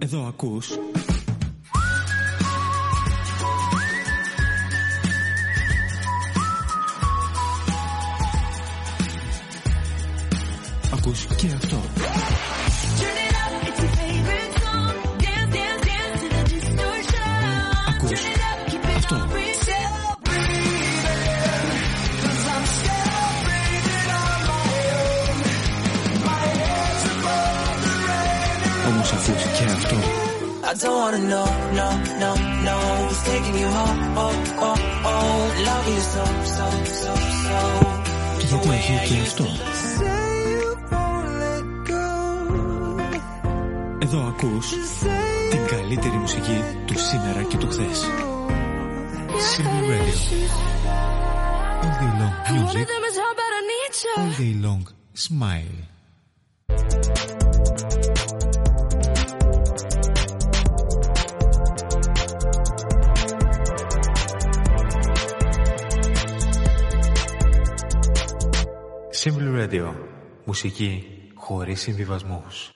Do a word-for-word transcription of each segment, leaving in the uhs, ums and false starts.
Εδώ ακούς Ακούς και αυτό. Ακούς αυτό. Όμως ακούς και αυτό. I don't wanna know, no, no, no. Who's taking you home, oh, oh, oh. Love you so, so, so, so. Γιατί έχει και αυτό. Εδώ ακούς την καλύτερη μουσική του σήμερα και του χθες. Simple Radio. All day long music. All day long smile. Simple Radio. Μουσική χωρίς συμβιβασμούς.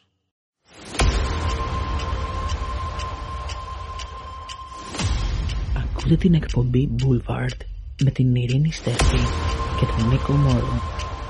Ακούτε την εκπομπή Boulevard με την Ειρήνη Στέφη και τον Νίκο Μόρο.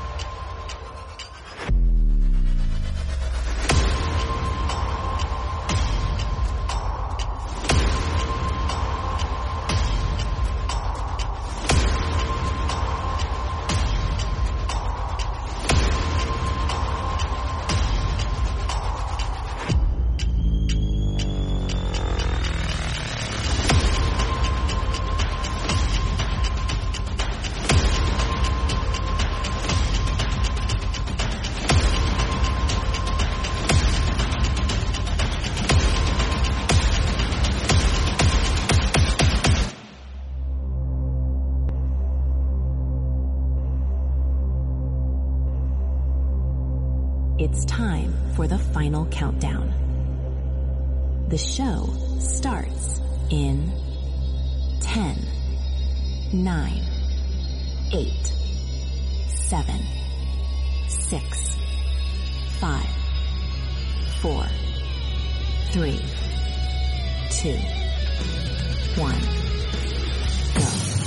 It's time for the final countdown. The show starts in ten, nine, eight, seven, six, five, four, three, two, one, go.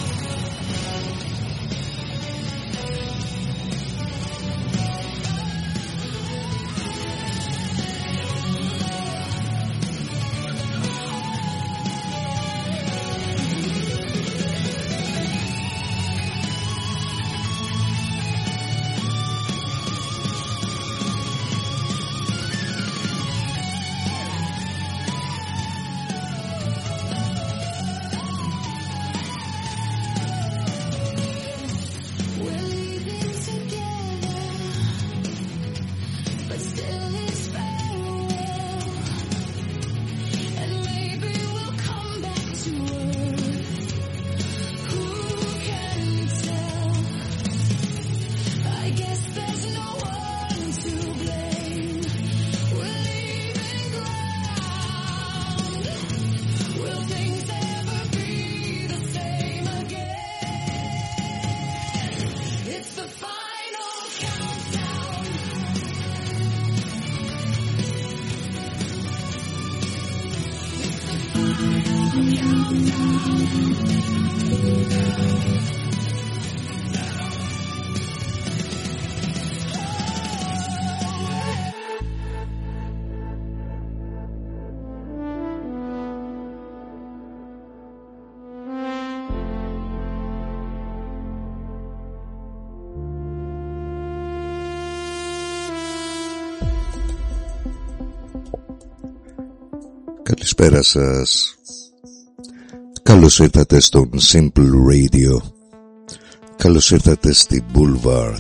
Καλησπέρα σας. Καλώς ήρθατε στον Simple Radio. Καλώς ήρθατε στη Boulevard.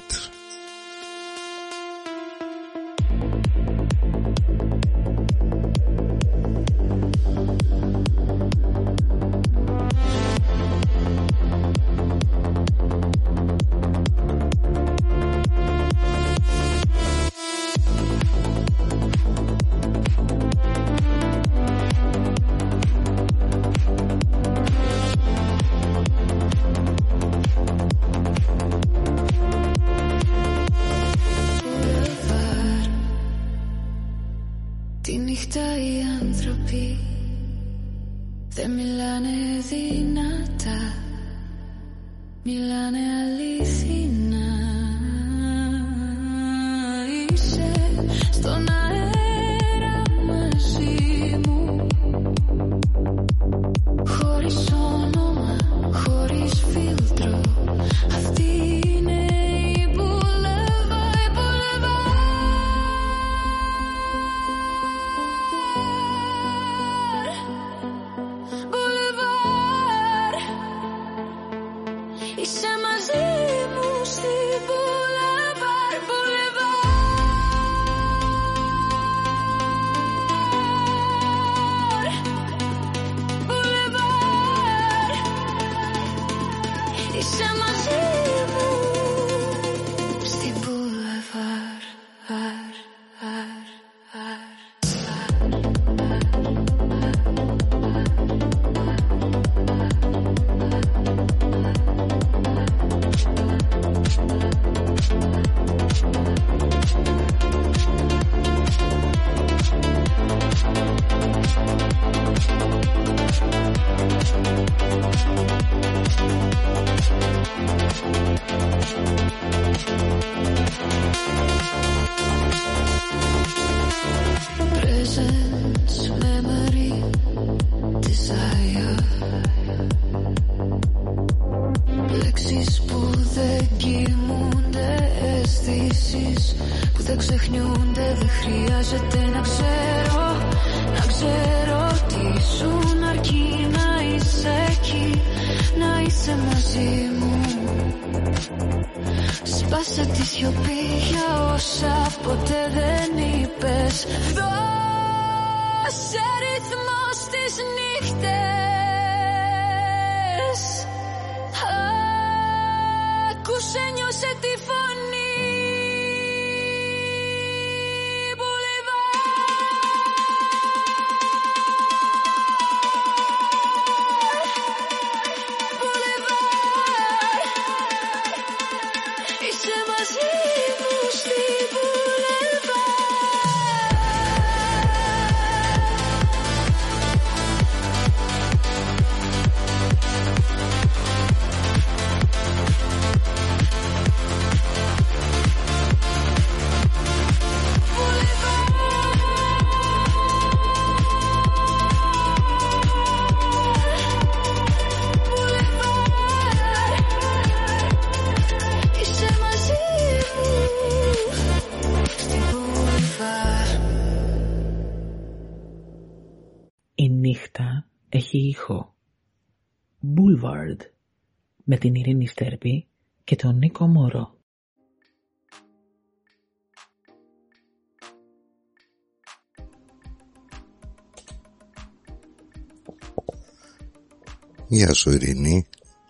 δεν μιλάνε δυνατά, μιλάνε αληθινά. Είσαι στον αέρα μαζί μου, χωρίς όνομα, χωρίς φίλτρο. Αυτή είναι η μπουλεβά, η μπουλεβά. Μπουλεβάρ, είσαι μαζί μου στη μπουλεβάρ, μπουλεβάρ. Μπουλεβάρ, είσαι μαζί μου στη μπουλεβάρ, αρ, αρ, αρ. Presence, memory, desire. Λέξεις που δεν κοιμούνται, αισθήσεις που δεν ξεχνιούνται. Δεν χρειάζεται να ξέρω, να ξέρω τι ήσουν, αρκεί να είσαι εκεί, να είσαι μαζί μου. Σπάσε τη σιωπή για όσα ποτέ δεν είπες. Δώσε ρυθμό στις νύχτες, άκουσε, νιώσε τη φωνή. Είσαι μαζί μου στη Η νύχτα έχει ήχο. Boulevard με την Ειρήνη Στέρπη και τον Νίκο Μόρο. Γεια σου Ειρήνη.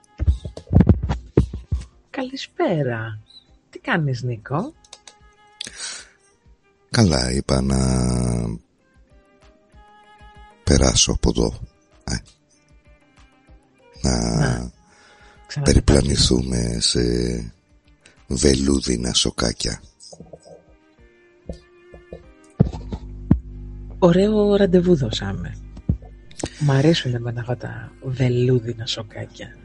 Καλησπέρα. Τι κάνεις Νίκο? Καλά, είπα να περάσω από εδώ, ε. να, να περιπλανηθούμε σε βελούδινα σοκάκια. Ωραίο ραντεβού δώσαμε. Μ' αρέσουν εμένα αυτά τα βελούδινα σοκάκια.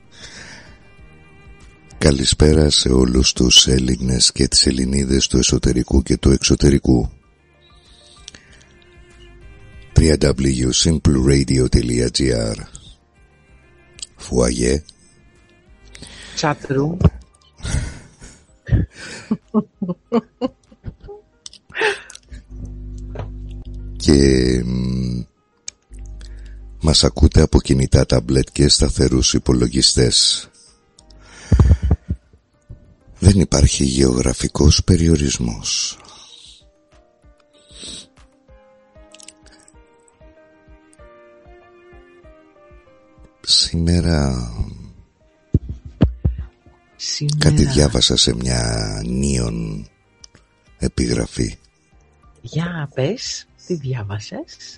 Καλησπέρα σε όλους τους Έλληνες και τις Ελληνίδες του εσωτερικού και του εξωτερικού. double-u double-u double-u τελεία simple radio τελεία gr Φουαγέ Chatroom και μ, μας ακούτε από κινητά ταμπλετ και σταθερούς υπολογιστές. Δεν υπάρχει γεωγραφικός περιορισμός. Σήμερα... Σήμερα κάτι διάβασα σε μια νίον επιγραφή. Για πες, τι διάβασες?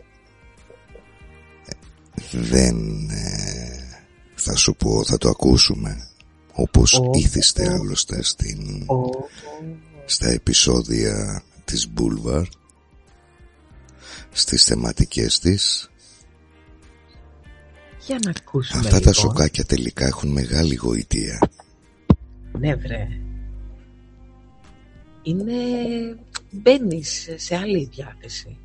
Δεν ε, θα σου πω, θα το ακούσουμε όπως oh, ήθιστε oh, άλλωστε στην, oh. στα επεισόδια της Boulevard, στις θεματικές της. Για να ακούσουμε. Αυτά λοιπόν. Τα σοκάκια τελικά έχουν μεγάλη γοητεία. Ναι βρε. Είναι... μπαίνεις σε άλλη διάθεση.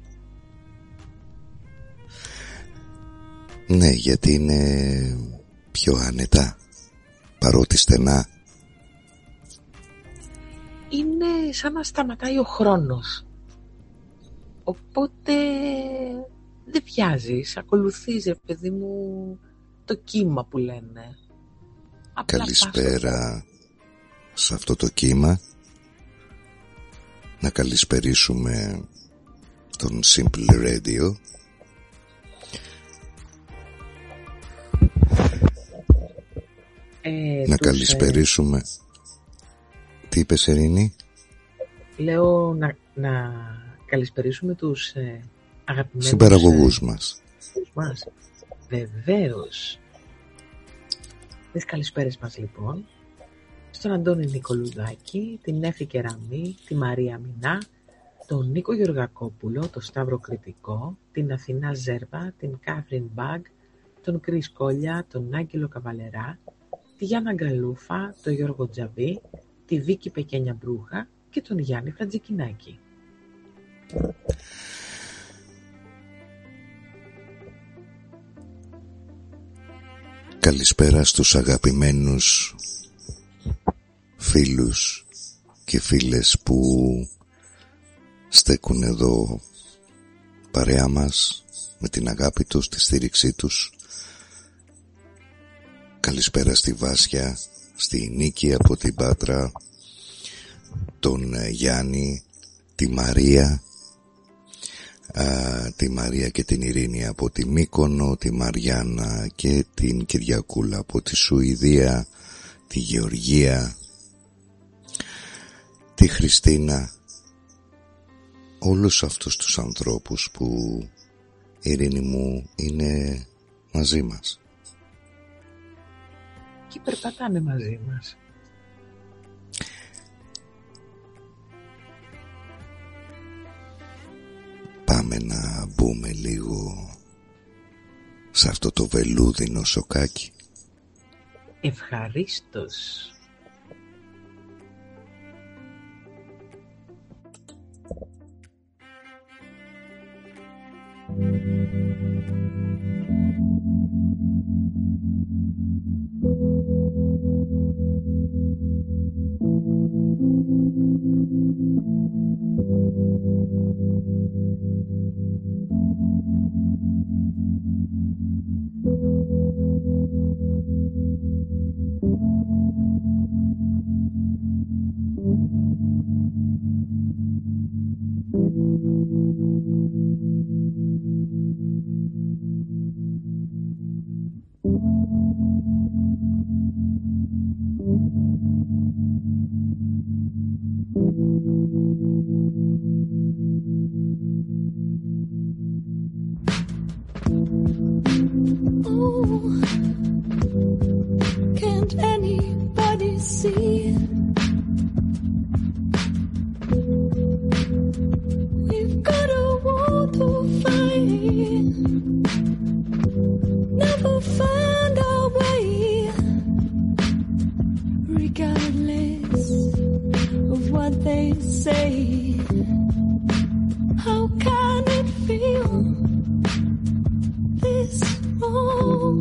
Ναι, γιατί είναι πιο άνετα, παρότι στενά. Είναι σαν να σταματάει ο χρόνος. Οπότε δεν βιάζεις, ακολουθείς, παιδί μου, το κύμα που λένε. Απλά Καλησπέρα σε αυτό το κύμα. Να καλησπερίσουμε τον Simple Radio. Ε, να τους, καλησπερίσουμε ε... Τι είπες, Ειρήνη? Λέω να, να καλησπερίσουμε τους ε, αγαπημένους συμπαραγωγούς ε, μας. μας. Βεβαίως. Τις καλησπέρες μας λοιπόν στον Αντώνη Νικολουδάκη, την Έφη Κεραμή, τη Μαρία Μινά, τον Νίκο Γεωργακόπουλο, τον Σταύρο Κρητικό, την Αθηνά Ζέρβα, την Κάθριν Μπαγκ, τον Κρίς Κόλια, τον Άγγελο Καβαλερά, τη Γιάννα Γκαλούφα, τον Γιώργο Τζαβί, τη Βίκη Πεκένια Μπρούχα και τον Γιάννη Φραντζικινάκη. Καλησπέρα στους αγαπημένους φίλους και φίλες που στέκουν εδώ παρέα μας με την αγάπη τους, τη στήριξή τους. Καλησπέρα στη Βάσια, στη Νίκη από την Πάτρα, τον Γιάννη, τη Μαρία, α, τη Μαρία και την Ειρήνη από τη Μύκονο, τη Μαριάννα και την Κυριακούλα από τη Σουηδία, τη Γεωργία, τη Χριστίνα. Όλους αυτούς τους ανθρώπους που, Ειρήνη μου, είναι μαζί μας. Και περπατάνε μαζί μας. Πάμε να μπούμε λίγο σε αυτό το βελούδινο σοκάκι. Ευχαρίστως. Can't anybody see? We've got a war to fight. Never find our way, regardless of what they say. How can it feel this wrong?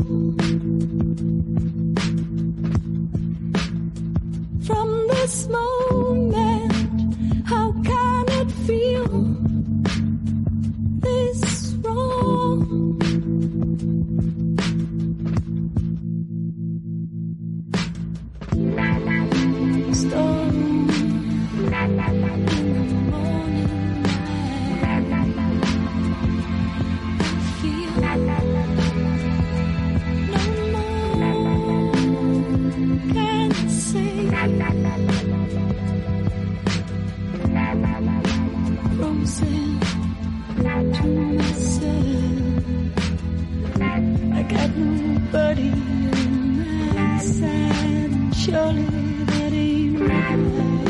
From this moment, how can it feel this wrong? Storm in the morning light, feel no more can say. Frozen to myself, I got nobody on my side. Surely that ain't right.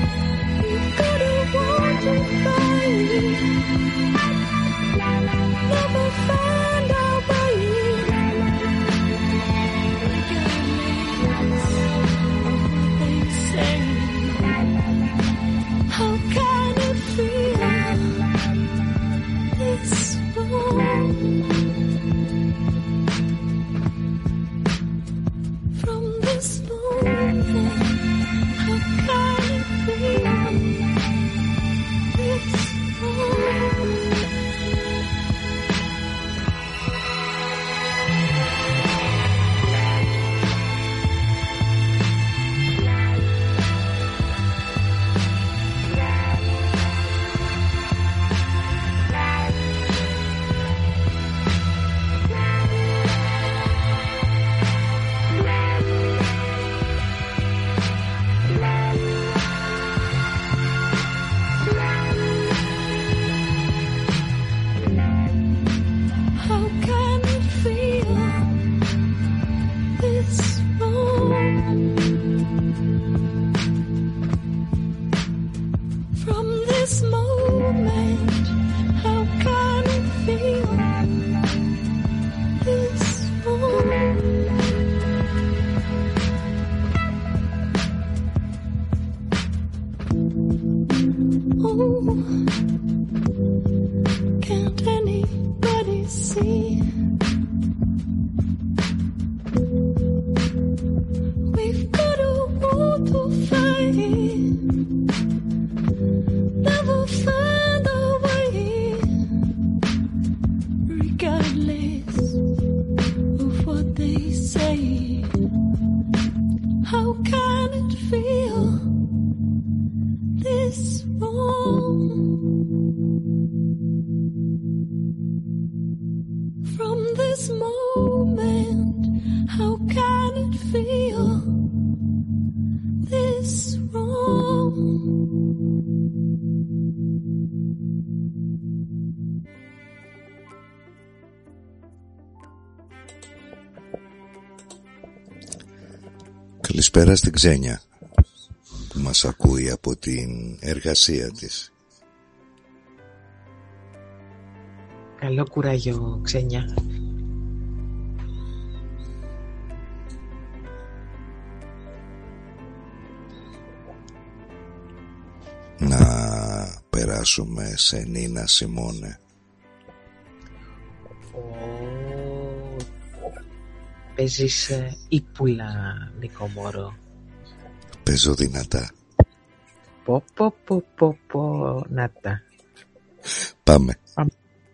Καλησπέρα στην Ξένια που μας ακούει από την εργασία της. Καλό κουράγιο, Ξένια. Να περάσουμε σε Νίνα Σιμώνε. Παίζεις ύπουλα, Νικό μωρό. Παίζω δυνατά. Πω πω πω πω πω να τα. Πάμε. Πάμε.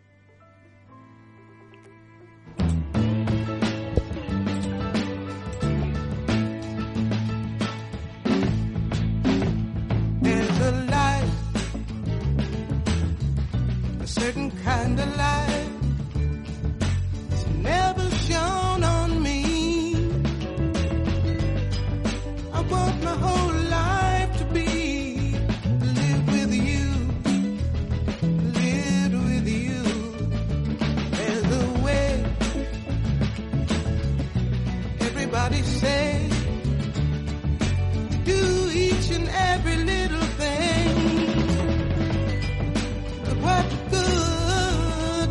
There's a light, a certain kind of light, it's never shone on me. I want my whole life to be live with you, live with you. There's a way everybody says, do each and every little thing, but what good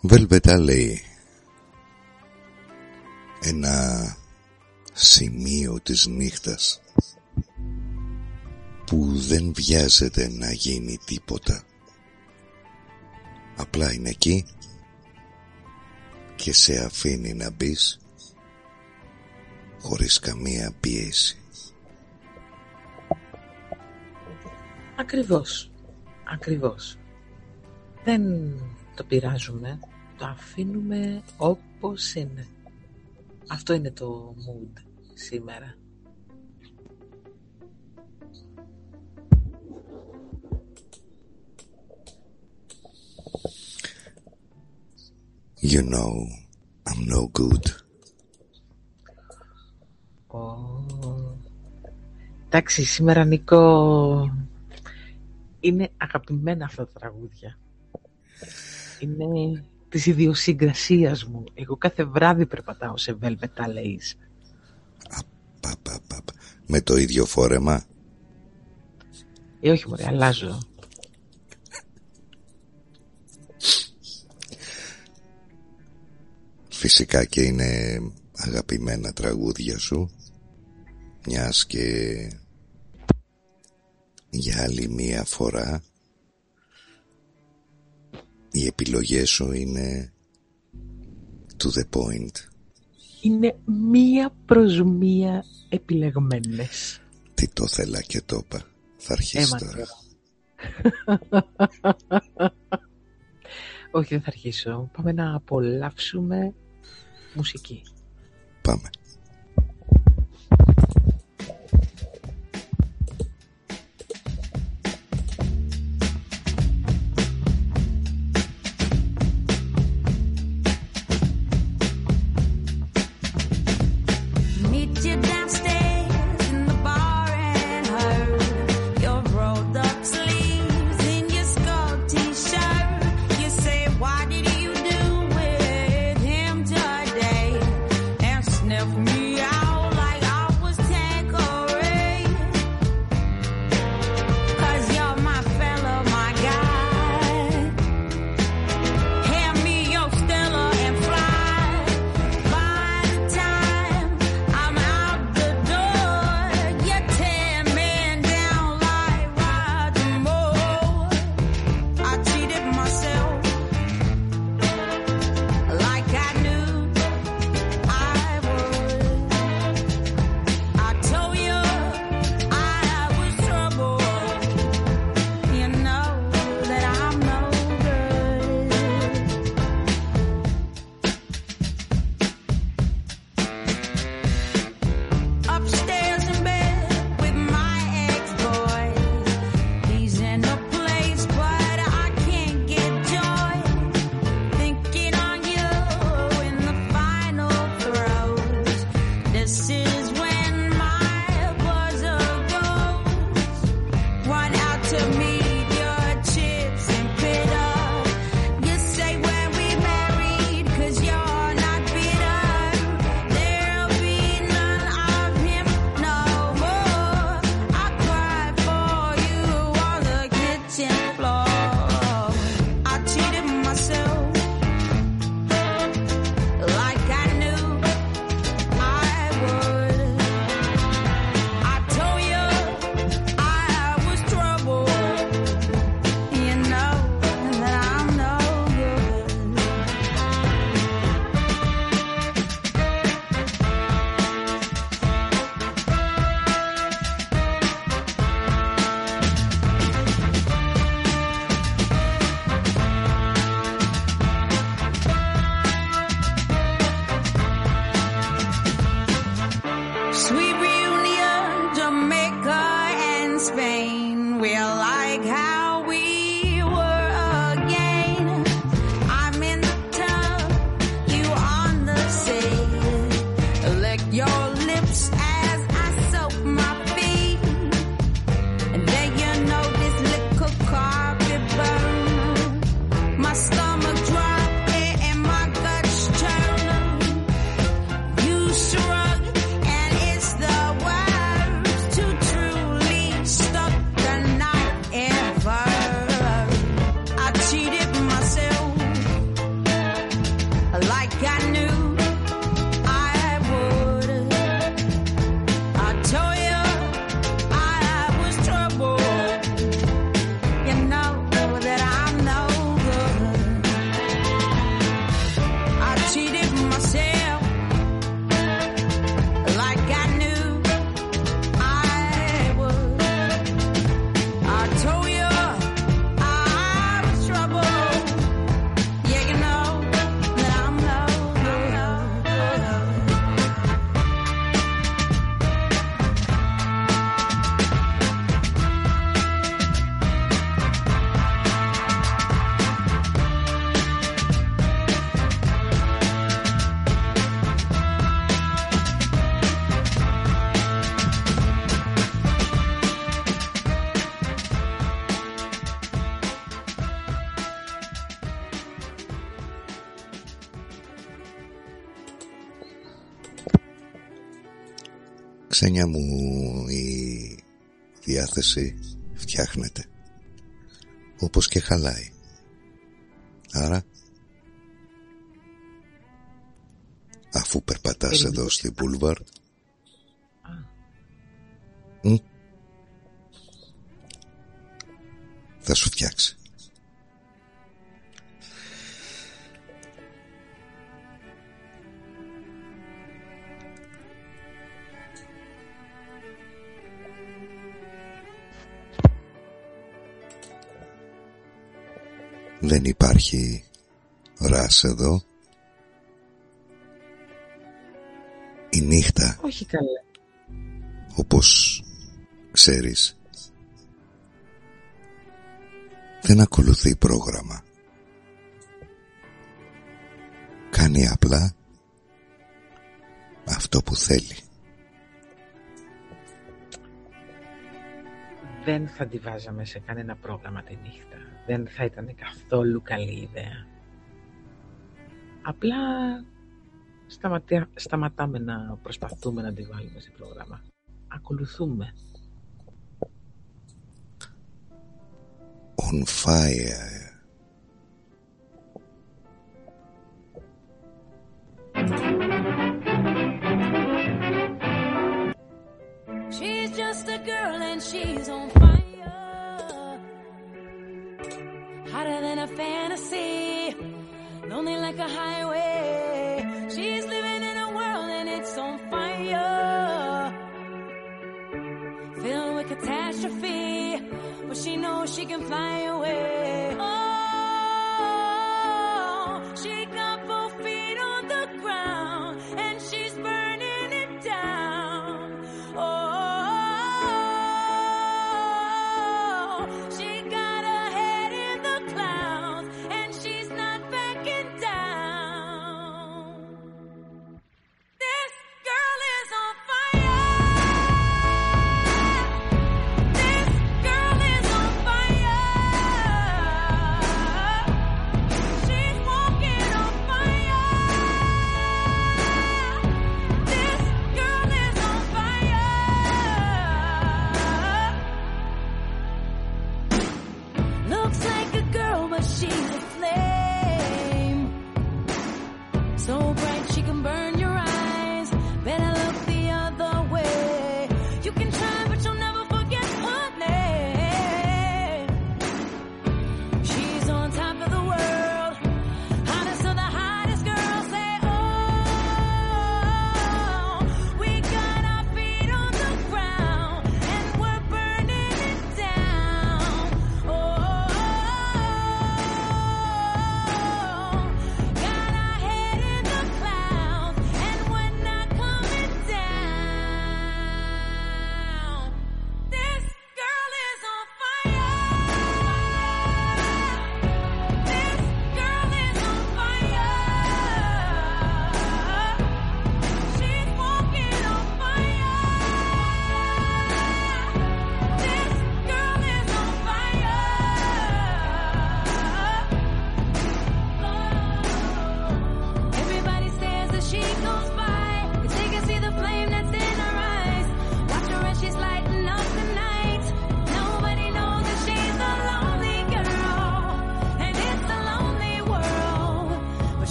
Velvet Alley, ένα σημείο της νύχτας που δεν βιάζεται να γίνει τίποτα, απλά είναι εκεί και σε αφήνει να μπεις χωρίς καμία πίεση. Ακριβώς, ακριβώς. Δεν το πειράζουμε, το αφήνουμε όπως είναι. Αυτό είναι το mood σήμερα. You know, I'm no good. Oh. Εντάξει, σήμερα Νίκο, είναι αγαπημένα αυτά τα τραγούδια. Είναι της ιδιοσυγκρασίας μου. Εγώ κάθε βράδυ περπατάω σε Velvet Alleys. Απαπαπαπα. Με το ίδιο φόρεμα? Ε, όχι μωρέ, αλλάζω. Φυσικά και είναι αγαπημένα τραγούδια σου, μιας και για άλλη μία φορά οι επιλογές σου είναι to the point. Είναι μία προς μία επιλεγμένες. Τι το θέλα και το είπα. Θα αρχίσει τώρα. Όχι, δεν θα αρχίσω. Πάμε να απολαύσουμε μουσική. Πάμε. Sniff Ξένια μου, η διάθεση φτιάχνεται όπως και χαλάει. Άρα, αφού περπατάς εδώ στη Μπούλβαρ, μ, θα σου φτιάξει. Δεν υπάρχει ρας εδώ. Η νύχτα, όχι καλά, όπως ξέρεις, δεν ακολουθεί πρόγραμμα. Κάνει απλά αυτό που θέλει. Δεν θα τη βάζαμε σε κανένα πρόγραμμα τη νύχτα. Δεν θα ήταν καθόλου καλή ιδέα. Απλά σταματά, σταματάμε να προσπαθούμε να τη βάλουμε σε πρόγραμμα. Ακολουθούμε. On fire. She's just a girl and she's on fire, hotter than a fantasy, lonely like a highway. She's living in a world and it's on fire, filled with catastrophe, but she knows she can fly away. Oh, she got both feet on the ground and she's burning it down. Oh, fire.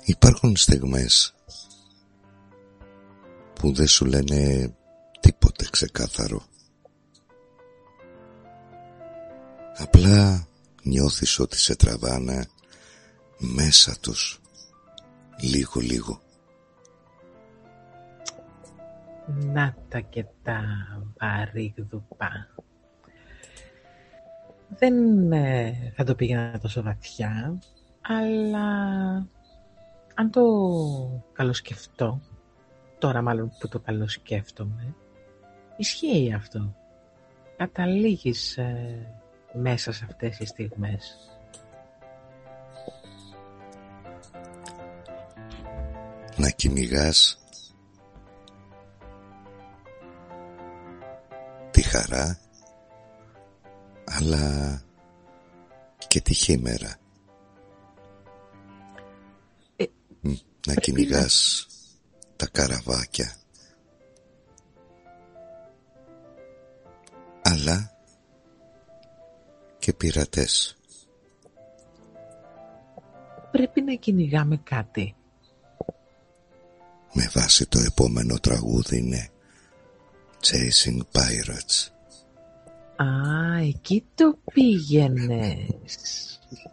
Υπάρχουν στιγμές που δεν σου λένε τίποτε ξεκάθαρο. Απλά νιώθεις ότι σε τραβάνε μέσα τους λίγο λίγο. Να τα και τα βαρύγδουπα. Δεν ε, θα το πήγαινα τόσο βαθιά, αλλά αν το καλοσκεφτώ, τώρα μάλλον που το καλοσκέφτομαι, ισχύει αυτό. Καταλήγεις ε, μέσα σε αυτές τις στιγμές. Να κυνηγάς τη χαρά, αλλά και τη χήμερα. Ε, να κυνηγάς να... τα καραβάκια, αλλά και πειρατές. Πρέπει να κυνηγάμε κάτι. Με βάση το επόμενο τραγούδι είναι Chasing Pirates. Α, εκεί το πήγαινες.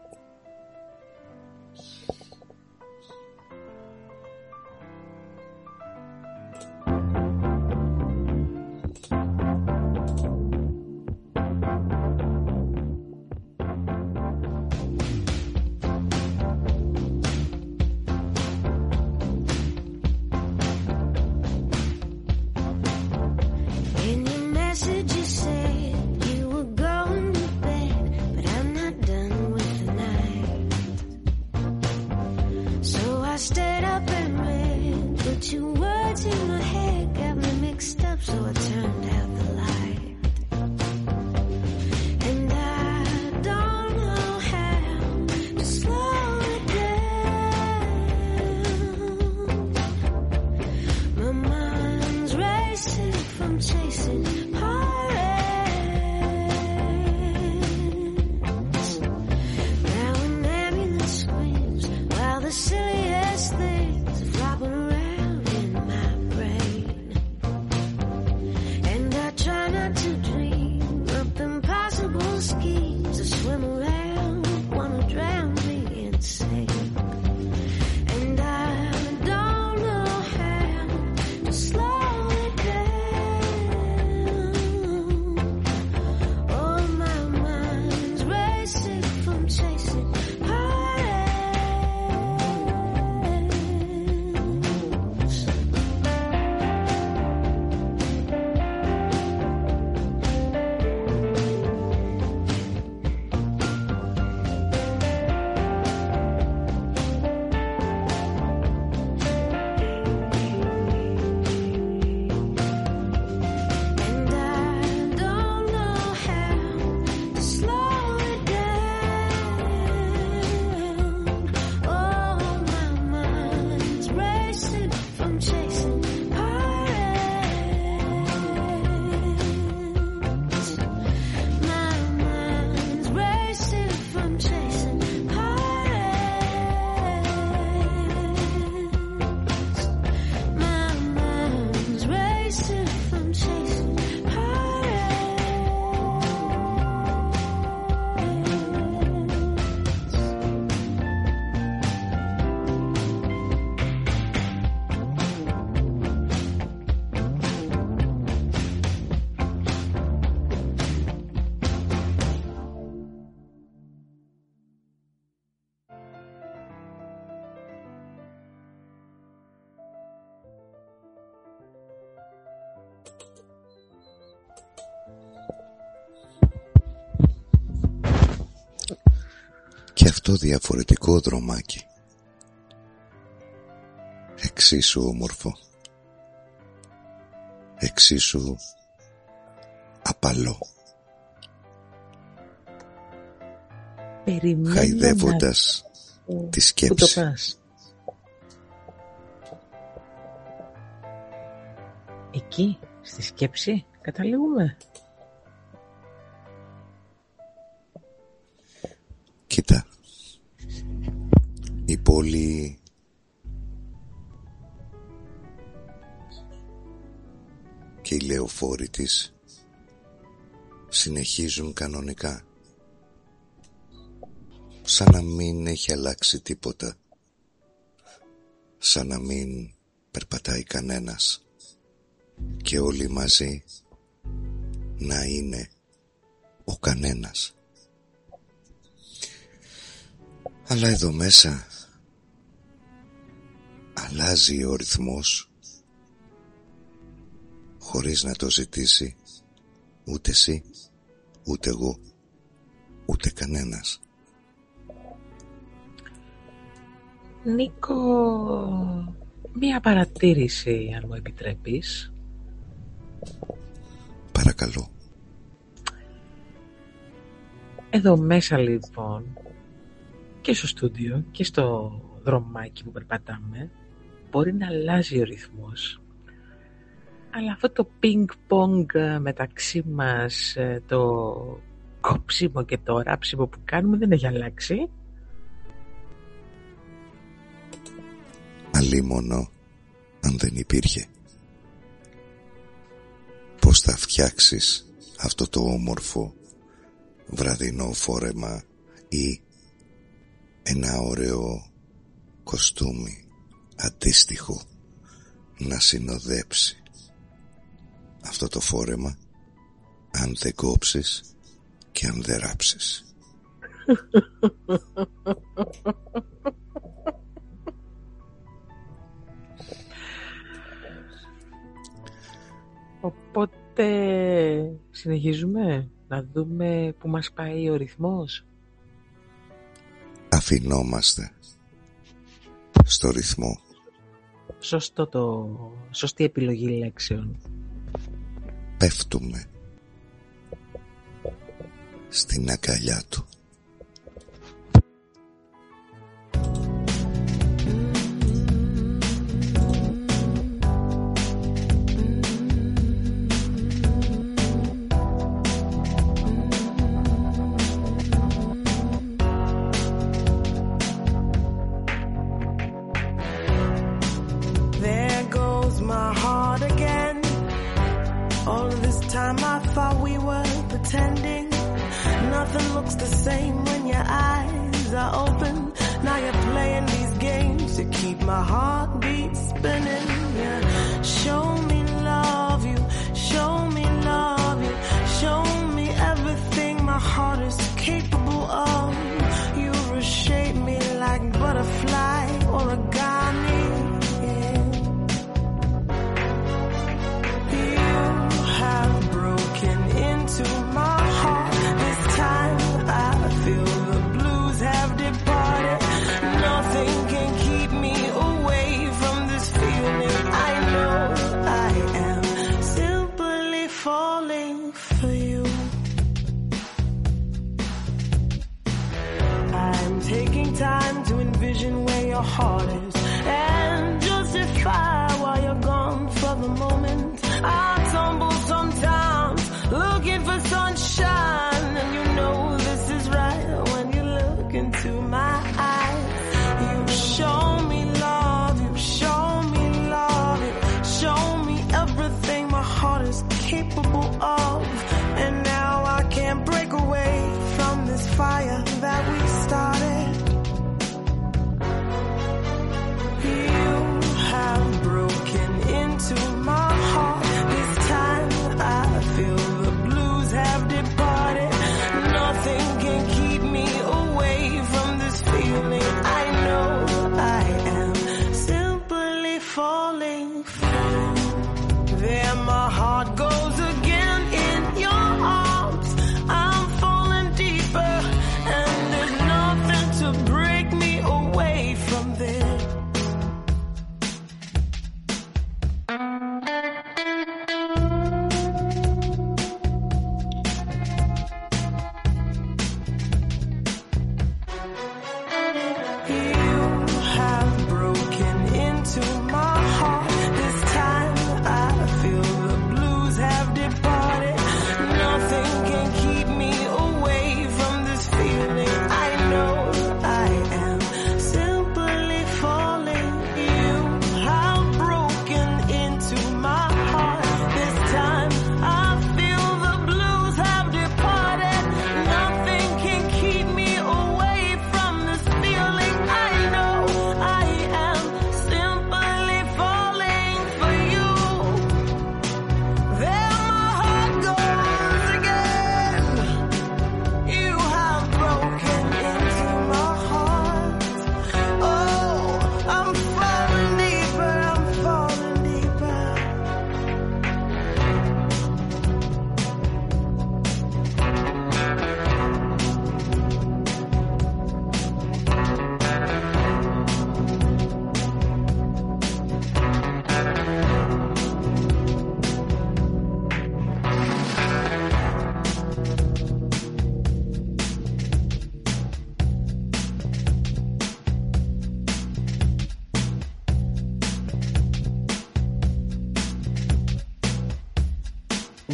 Και αυτό διαφορετικό δρομάκι, εξίσου όμορφο, εξίσου απαλό, Περιμένω χαϊδεύοντας να... τη σκέψη. Εκεί, στη σκέψη, καταλήγουμε. Κοίτα, η πόλη και οι λεωφόροι της συνεχίζουν κανονικά, σαν να μην έχει αλλάξει τίποτα, σαν να μην περπατάει κανένας και όλοι μαζί να είναι ο κανένας. Αλλά εδώ μέσα αλλάζει ο ρυθμός χωρίς να το ζητήσει ούτε εσύ, ούτε εγώ, ούτε κανένας. Νίκο, μία παρατήρηση αν μου επιτρέπεις. Παρακαλώ. Εδώ μέσα λοιπόν και στο στούντιο και στο δρομάκι που περπατάμε μπορεί να αλλάζει ο ρυθμός, αλλά αυτό το πινκ-πονγκ μεταξύ μας, το κόψιμο και το ράψιμο που κάνουμε δεν έχει αλλάξει. Αλίμονο αν δεν υπήρχε. Πώς θα φτιάξεις αυτό το όμορφο βραδινό φόρεμα ή ένα ωραίο κοστούμι αντίστοιχο να συνοδέψει αυτό το φόρεμα, αν δεν κόψεις και αν δεν ράψεις? Οπότε συνεχίζουμε να δούμε που μας πάει ο ρυθμός. Αφινόμαστε στο ρυθμό. Σωστό το... Σωστή επιλογή λέξεων. Πέφτουμε στην αγκαλιά του. There my heart goes again in your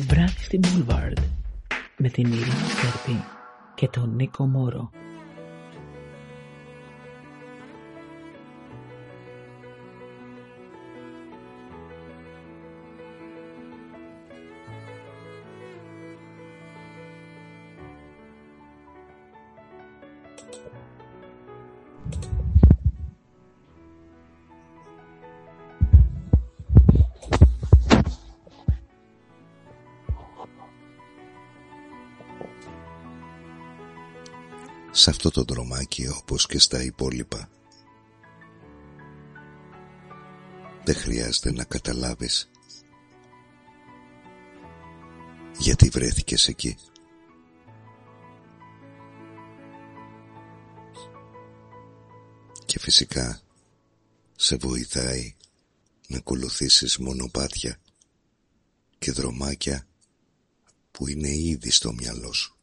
Βράδυ στη Boulevard με την Ειρήνη Κέρπη και τον Νίκο Μόρο. Σε αυτό το δρομάκι, όπως και στα υπόλοιπα, δεν χρειάζεται να καταλάβεις γιατί βρέθηκες εκεί. Και φυσικά σε βοηθάει να ακολουθήσεις μονοπάτια και δρομάκια που είναι ήδη στο μυαλό σου.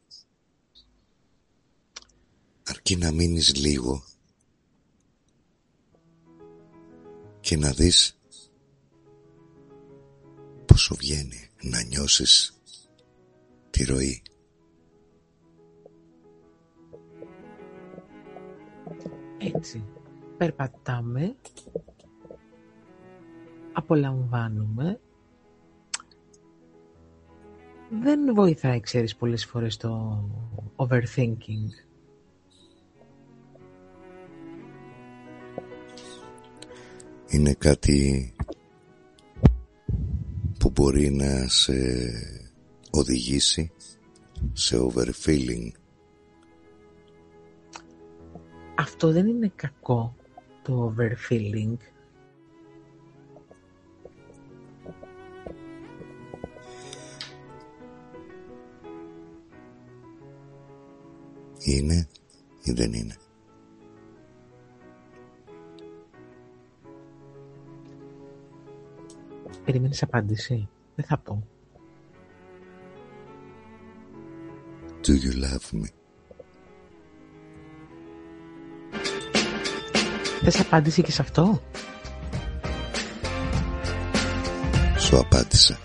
Αρκεί να μείνεις λίγο και να δεις πόσο βγαίνει, να νιώσεις τη ροή. Έτσι, περπατάμε, απολαμβάνουμε. Δεν βοηθάει, ξέρεις, πολλές φορές το overthinking. Είναι κάτι που μπορεί να σε οδηγήσει σε overfeeling. Αυτό δεν είναι κακό, το overfeeling. Είναι ή δεν είναι? Περιμένεις απάντηση? Δεν θα πω. Do you love me? Θες απάντηση και σε αυτό? Σου απάντησα.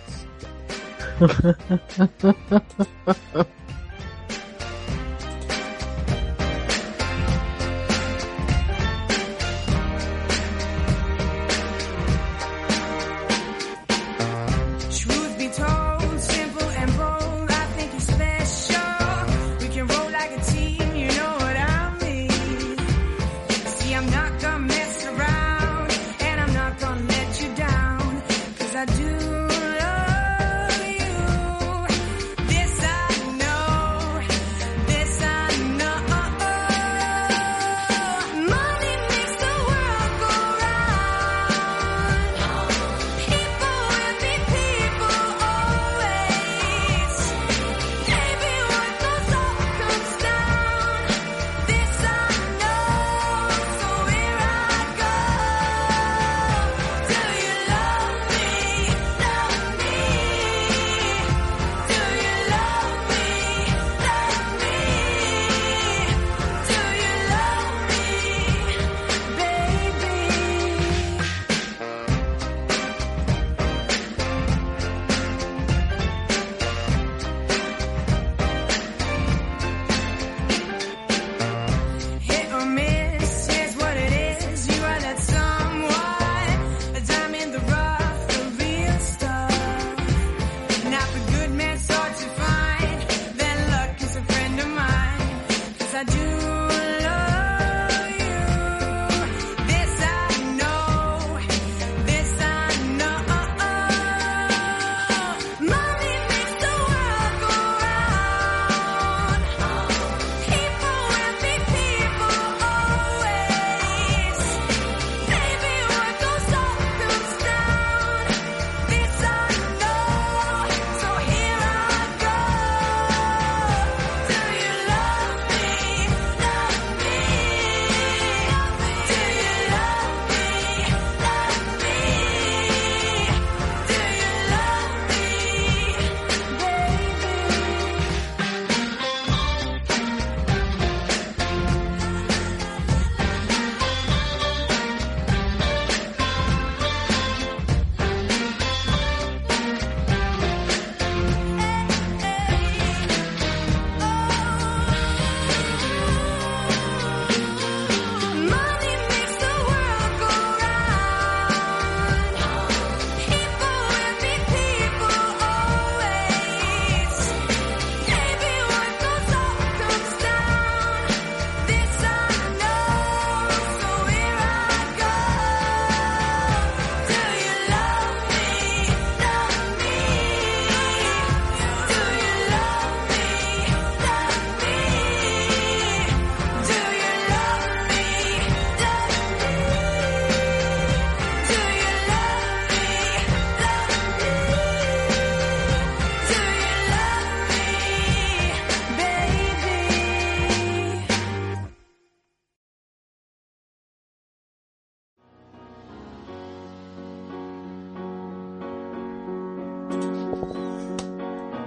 I do love you. This I know.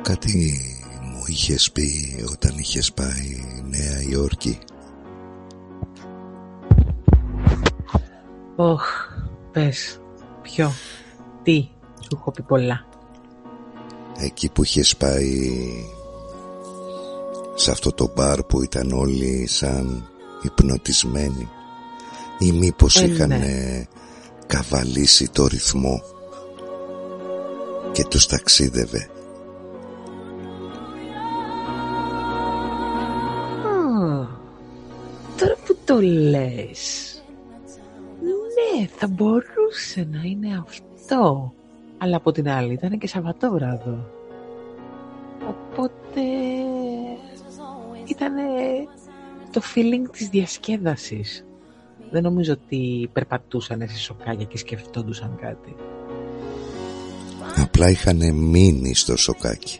κάτι μου είχες πει όταν είχες πάει Νέα Υόρκη? Ωχ, πες, ποιο, τι, σου έχω πει πολλά. Εκεί που είχες πάει, σε αυτό το μπαρ που ήταν όλοι σαν υπνοτισμένοι, ή μήπως ε, είχαν ναι. καβαλήσει το ρυθμό και τους ταξίδευε? Oh, τώρα που το λες, ναι, θα μπορούσε να είναι αυτό. Αλλά από την άλλη ήταν και Σαββατόβραδο. Οπότε ήταν το feeling της διασκέδασης. Δεν νομίζω ότι περπατούσαν σε σοκάκια και σκεφτόντουσαν κάτι. Απλά είχαν μείνει στο σοκάκι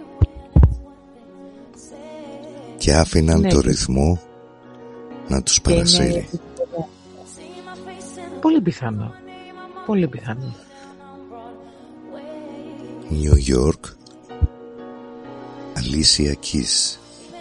και άφηναν ναι, το και... ρυθμό να τους παρασύρει. Είναι... Πολύ πιθανό. Πολύ πιθανό. New York, Alicia Keys.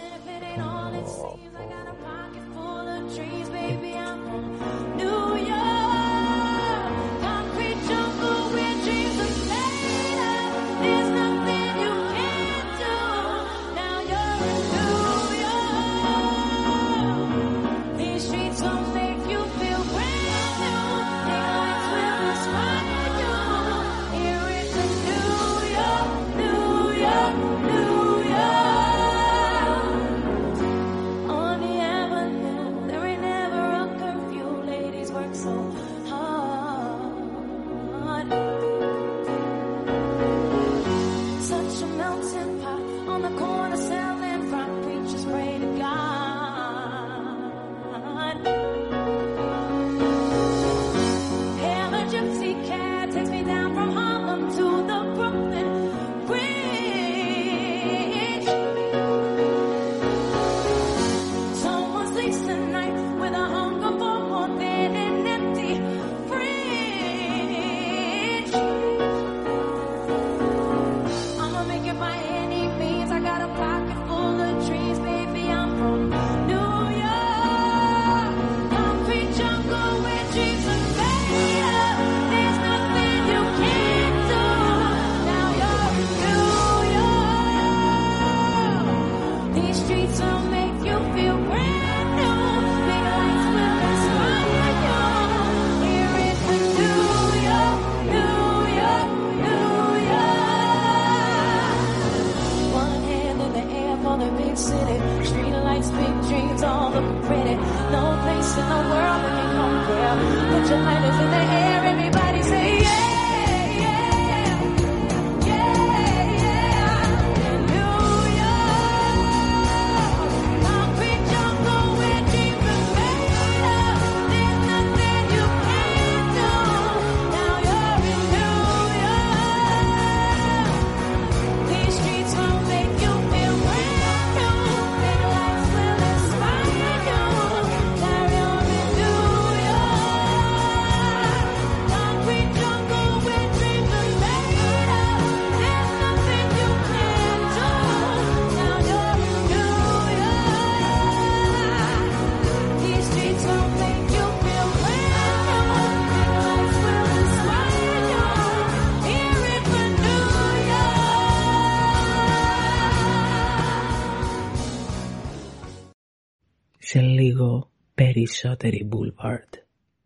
Σε λίγο περισσότερη Boulevard.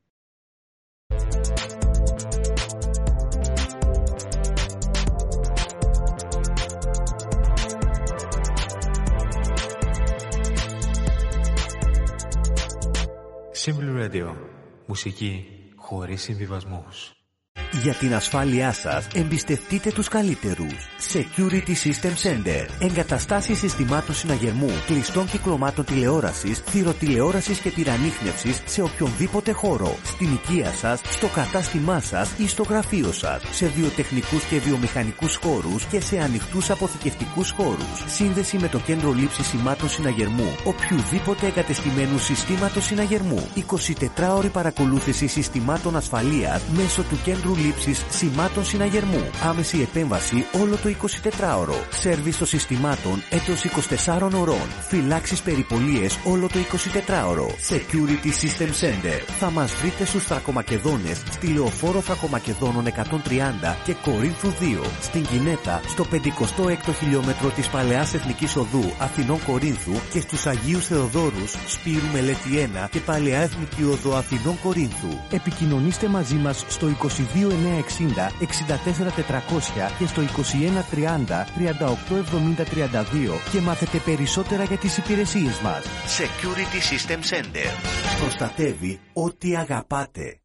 Simple Radio. Μουσική χωρίς συμβιβασμούς. Για την ασφάλειά σας, εμπιστευτείτε τους καλύτερους. Security System Center. Εγκαταστάσεις συστημάτων συναγερμού, κλειστών κυκλωμάτων τηλεόρασης, θηροτηλεόρασης και τυραννίχνευσης σε οποιονδήποτε χώρο. Στην οικία σας, στο κατάστημά σας ή στο γραφείο σας. Σε βιοτεχνικούς και βιομηχανικούς χώρους και σε ανοιχτούς αποθηκευτικούς χώρους. Σύνδεση με το κέντρο λήψης σημάτων συναγερμού οποιουδήποτε εγκατεστημένου συστήματος συναγερμού. εικοσιτετράωρη παρακολούθηση συστημάτων ασφαλείας μέσω του κέντρου λήψης σημάτων συναγερμού. Άμεση επέμβαση όλο το εικοσιτετράωρο. Σέρβις των συστημάτων έτος είκοσι τεσσάρων ωρών. Φυλάξεις περιπολίες όλο το εικοσιτετράωρο. Security System Center. Θα μας βρείτε στους Θρακομακεδόνες, στη Λεωφόρο Θρακομακεδόνων εκατόν τριάντα και Κορίνθου δύο. Στην Κινέτα, στο πενηκοστό έκτο χιλιόμετρο της Παλαιάς Εθνικής Οδού Αθηνών Κορίνθου και στους Αγίους Θεοδόρους, Σπύρου Μελέτη ένα και Παλαιά Εθνική Οδό Αθηνών Κορίνθου. Επικοινωνήστε μαζί μας στο είκοσι δύο εννιακόσια εξήντα εξήντα τέσσερα τετρακόσια και στο είκοσι ένα τριάντα τριάντα οκτώ εβδομήντα τριάντα δύο και μάθετε περισσότερα για τις υπηρεσίες μας. Security System Center. Προστατεύει ό,τι αγαπάτε.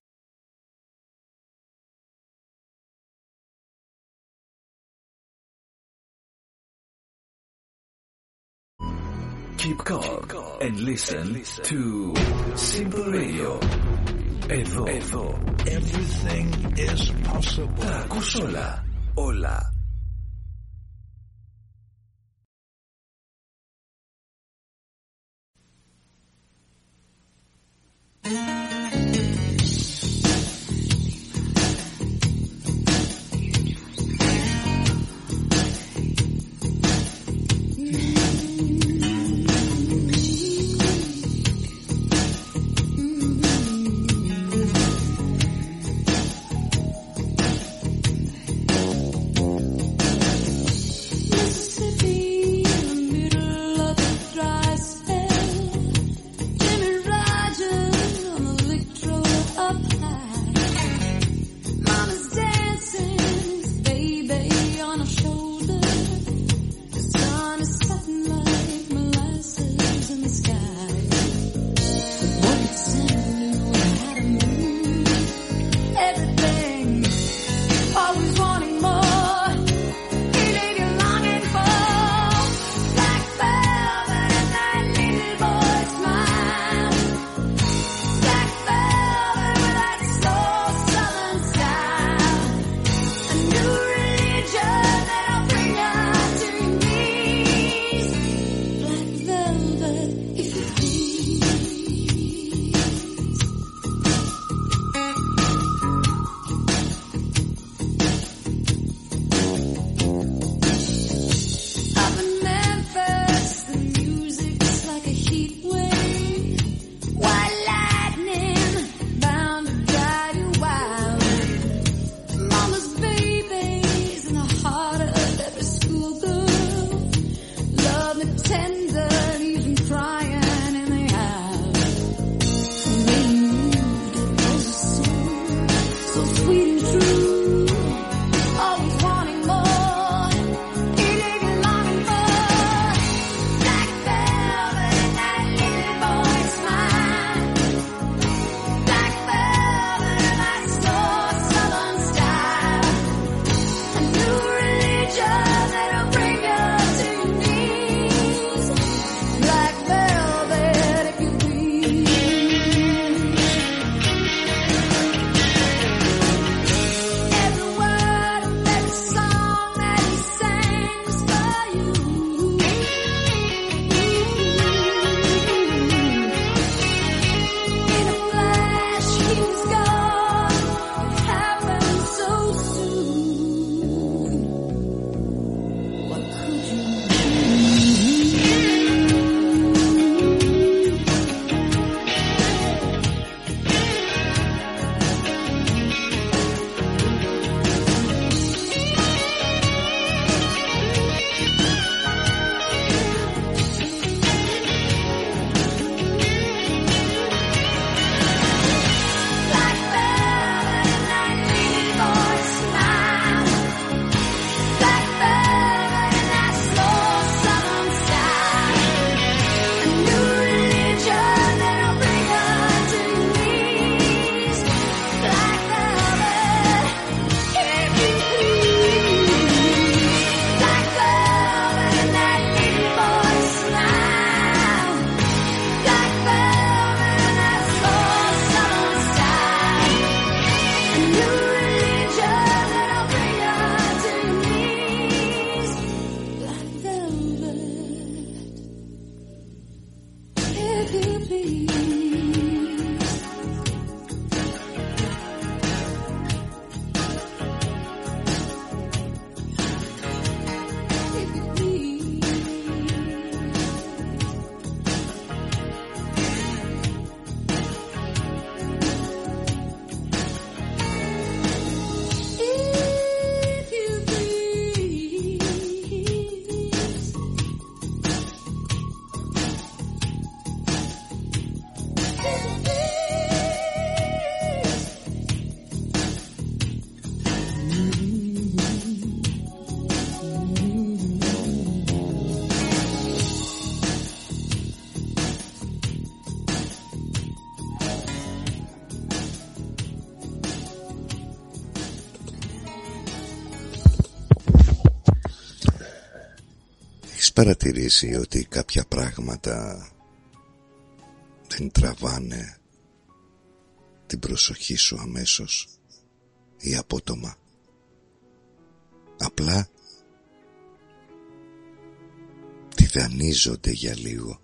Keep calm and listen to Simple Radio. Εδώ, εδώ, everything is possible. Τα ακούς όλα, όλα. Έχεις παρατηρήσει ότι κάποια πράγματα δεν τραβάνε την προσοχή σου αμέσως ή απότομα? Απλά τυδανίζονται για λίγο.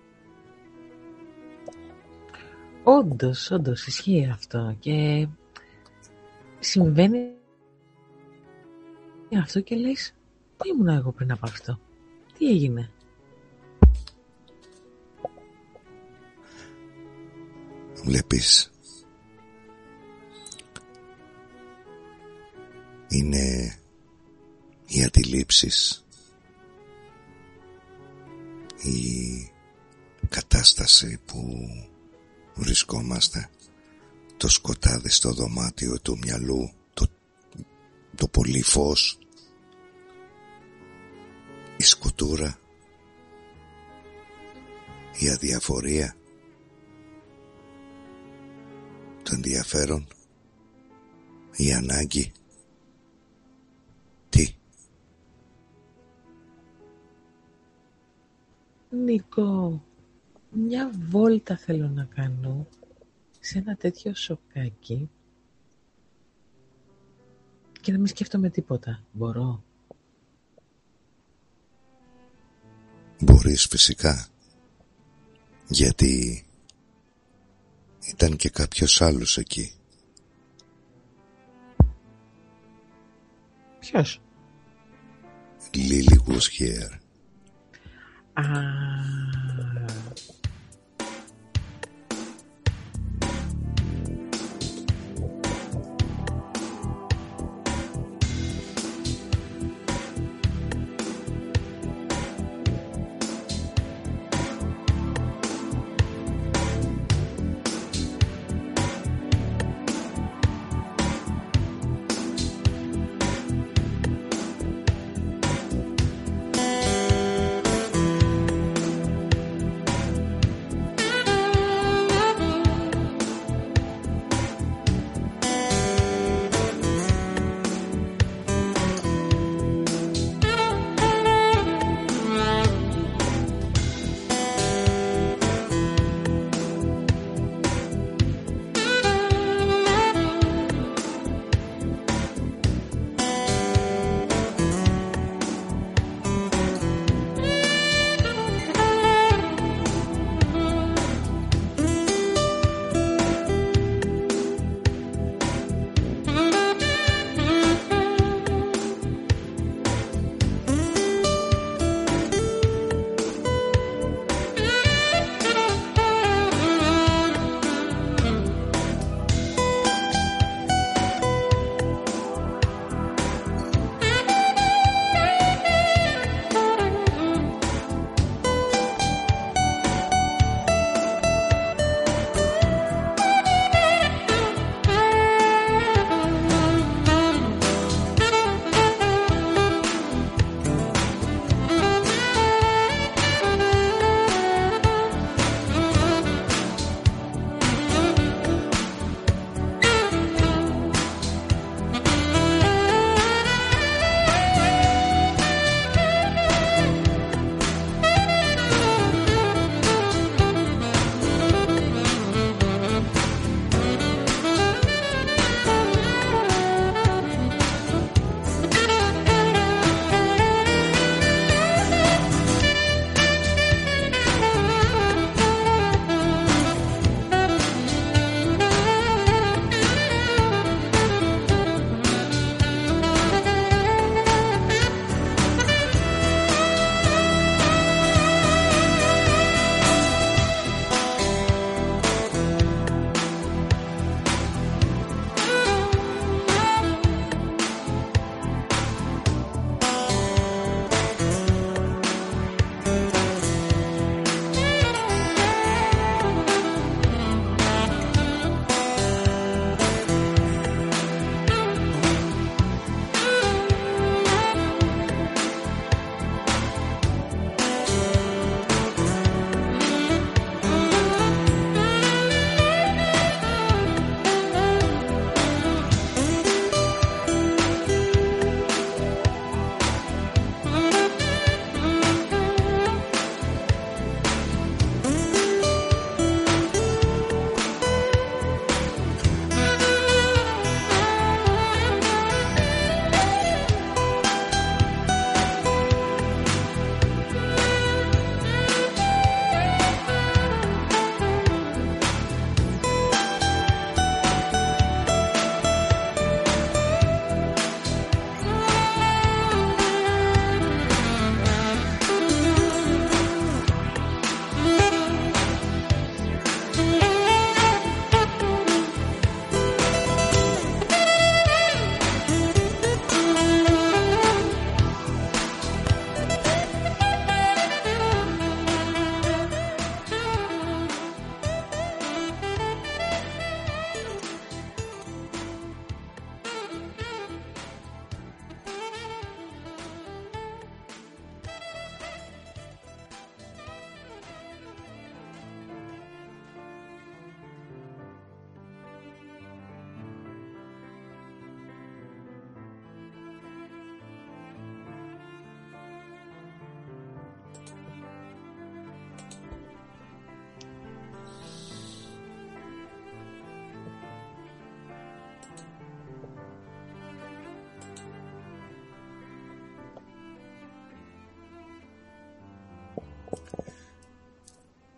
Όντως, όντως ισχύει αυτό και συμβαίνει αυτό και λες, πού ήμουν εγώ πριν από αυτό, τι έγινε? Βλέπεις, είναι οι αντιλήψεις, η κατάσταση που βρισκόμαστε, το σκοτάδι στο δωμάτιο του μυαλού, το, το πολύ φως, η σκοτούρα, η αδιαφορία, το ενδιαφέρον, η ανάγκη. Τι? Νίκο, μια βόλτα θέλω να κάνω σε ένα τέτοιο σοκάκι και να μην σκέφτομαι τίποτα. Μπορώ? Μπορείς φυσικά, γιατί ήταν και κάποιος άλλος εκεί. Ποιος? Lily was here. Α,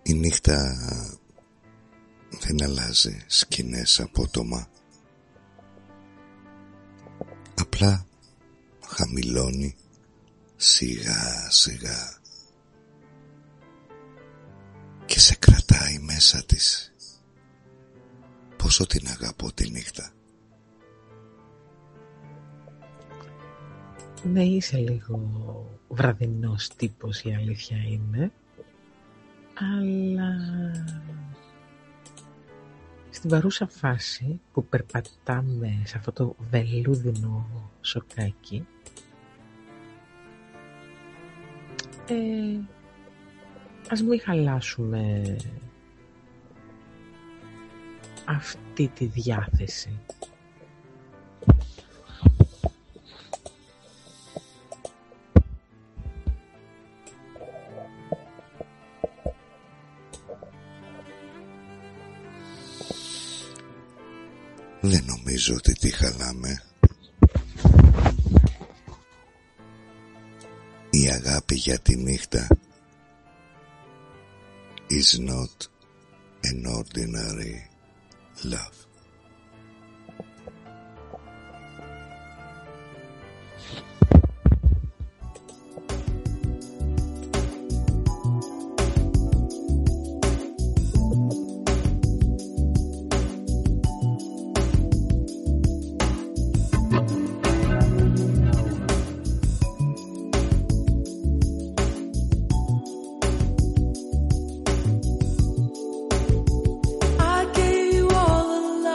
Η νύχτα δεν αλλάζει σκηνές απότομα. Απλά χαμηλώνει σιγά σιγά και σε κρατάει μέσα της. Πόσο την αγαπώ τη νύχτα. Ναι, είσαι λίγο βραδινός τύπος, η αλήθεια είναι. Αλλά στην παρούσα φάση που περπατάμε σε αυτό το βελούδινο σοκάκι, ε, ας μην χαλάσουμε αυτή τη διάθεση. Δεν νομίζω ότι τη χαλάμε. Η αγάπη για τη νύχτα is not an ordinary love. I gave you all the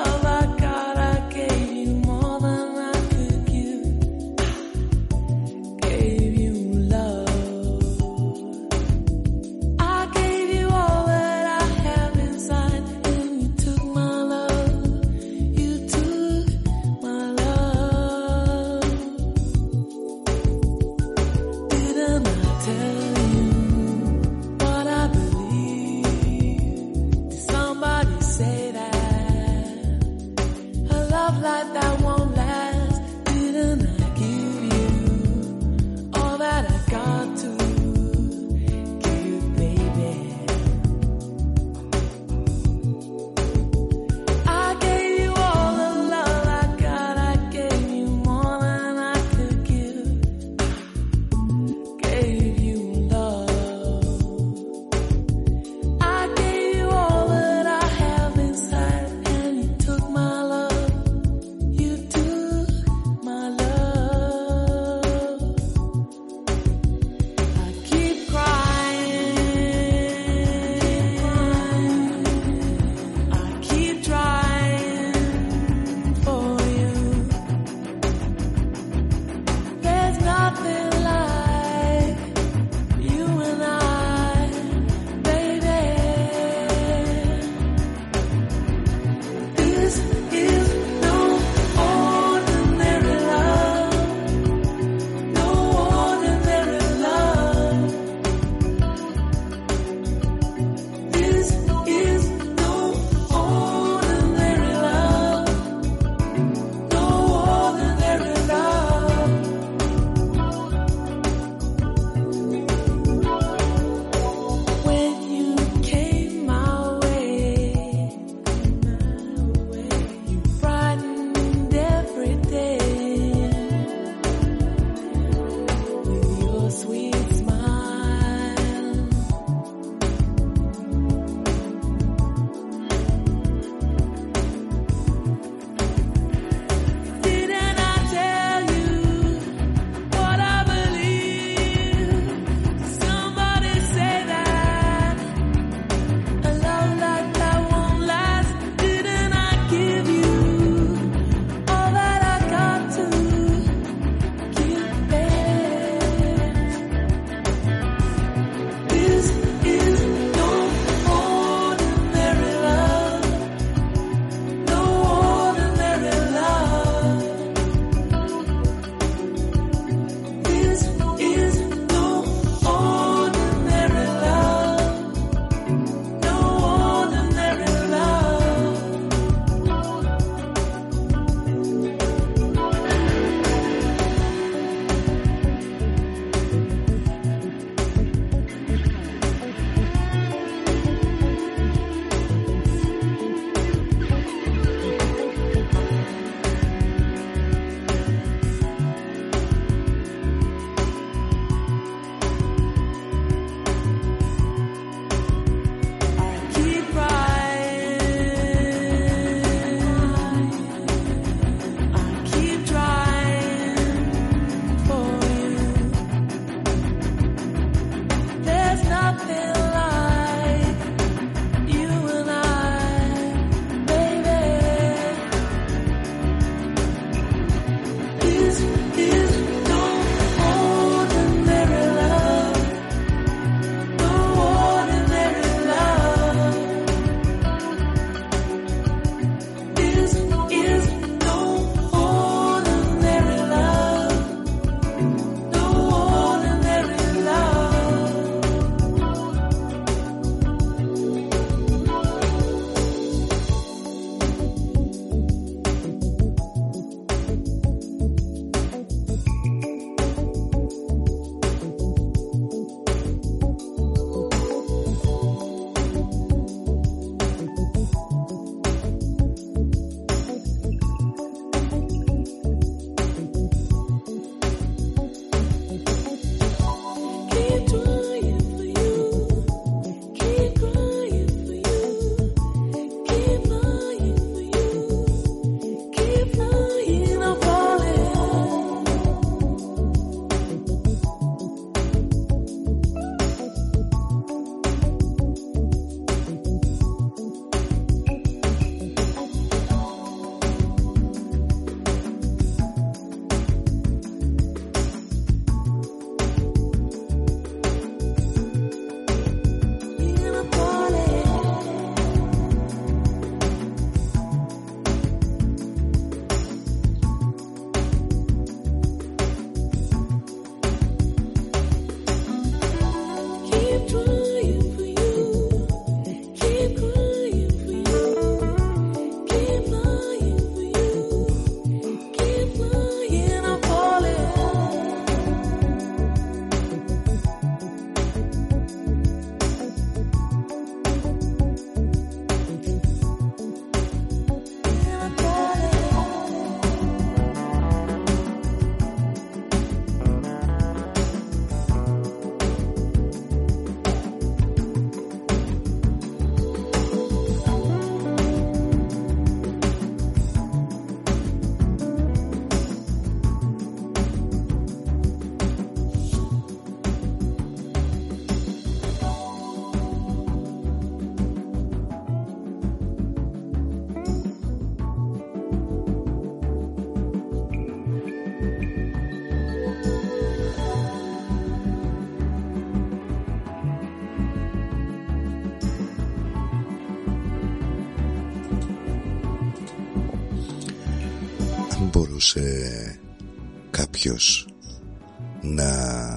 μπορούσε κάποιος να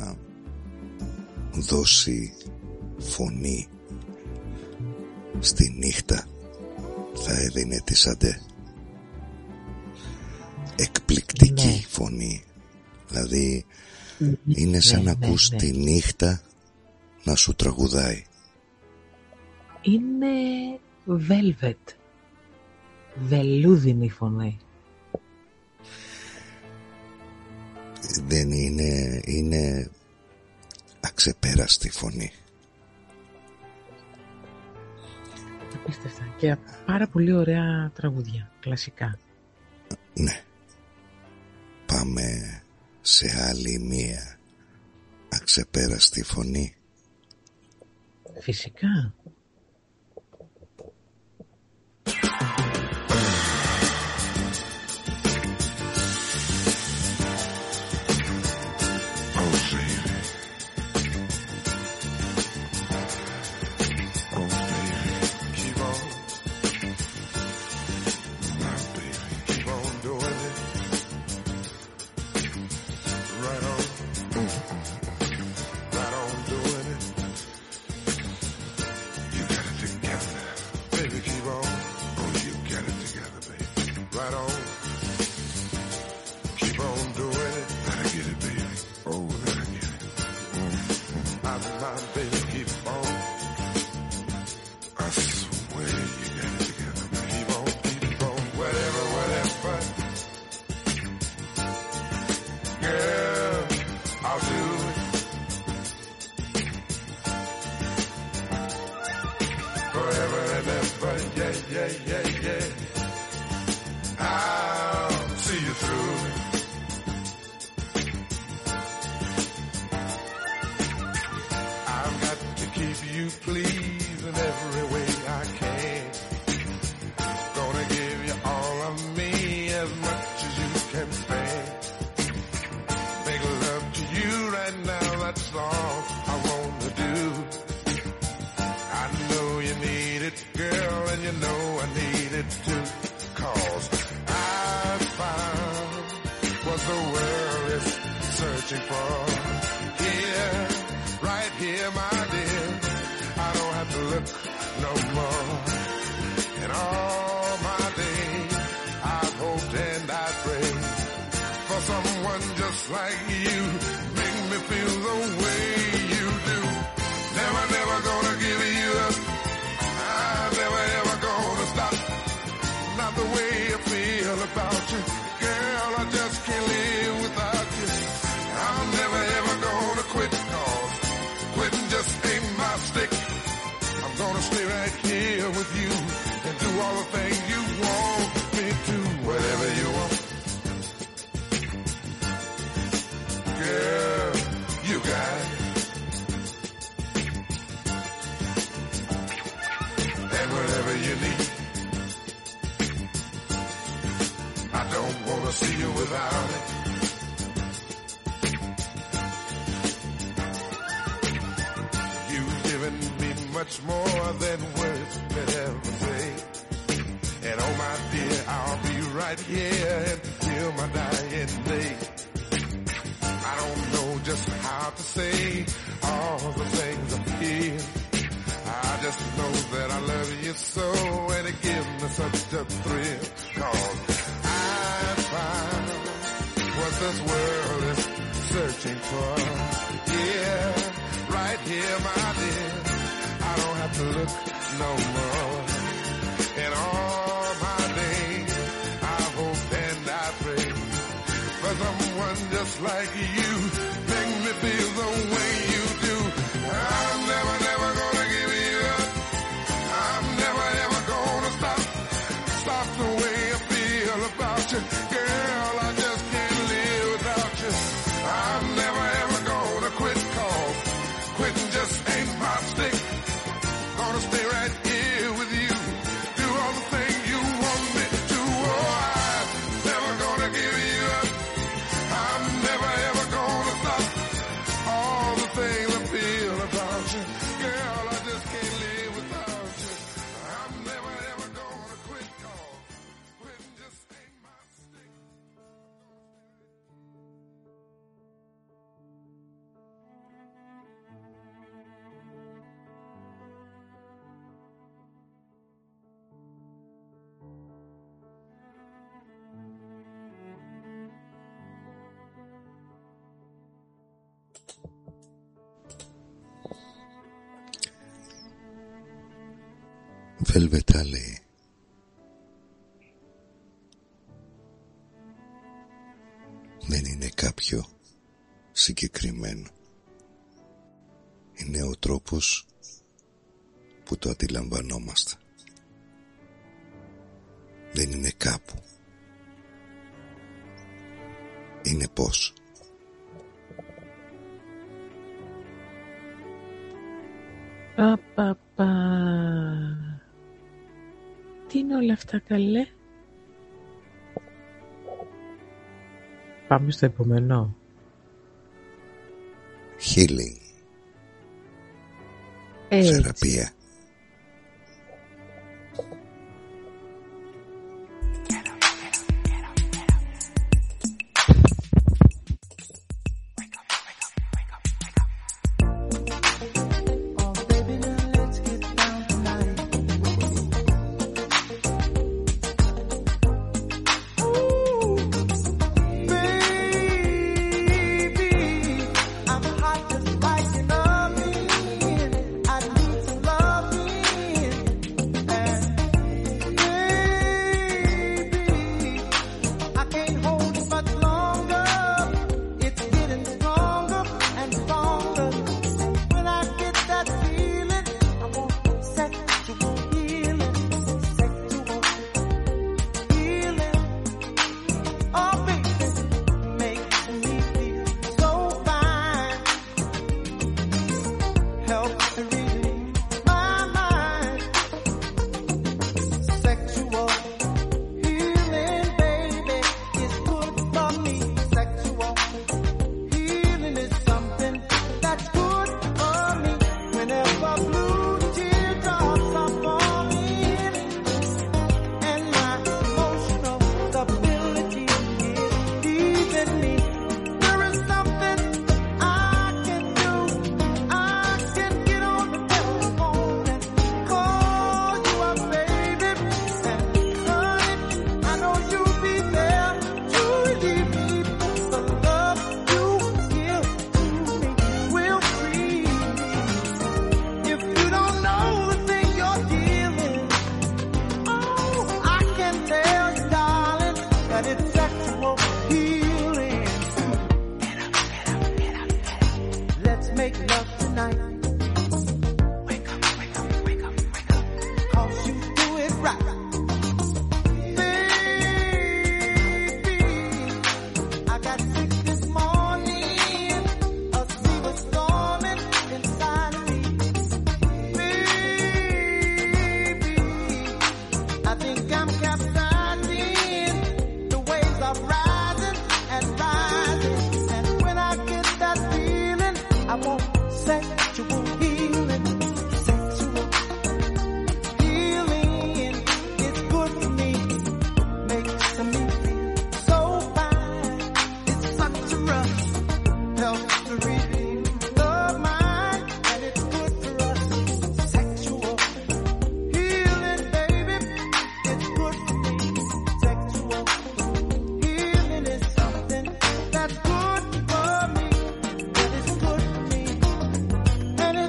δώσει φωνή στη νύχτα, θα έδινε τη Σαντέ. Εκπληκτική ναι. φωνή. Δηλαδή είναι σαν ναι, να ναι, ακούς ναι. τη νύχτα να σου τραγουδάει. Είναι velvet, βελούδινη φωνή. Δεν είναι, είναι αξεπέραστη φωνή. Απίστευτα. Και πάρα πολύ ωραία τραγούδια, κλασικά. Ναι. Πάμε σε άλλη μία αξεπέραστη φωνή. Φυσικά. Quitting just ain't my stick. Gonna stay right here with Velvet Alley. Δεν είναι κάποιο συγκεκριμένο. Είναι ο τρόπος που το αντιλαμβανόμαστε. Δεν είναι κάπου. Είναι πώς. Πα, πα, πα. Τι είναι όλα αυτά, καλέ? Πάμε στο επόμενο. Healing. Έτσι. Θεραπεία. And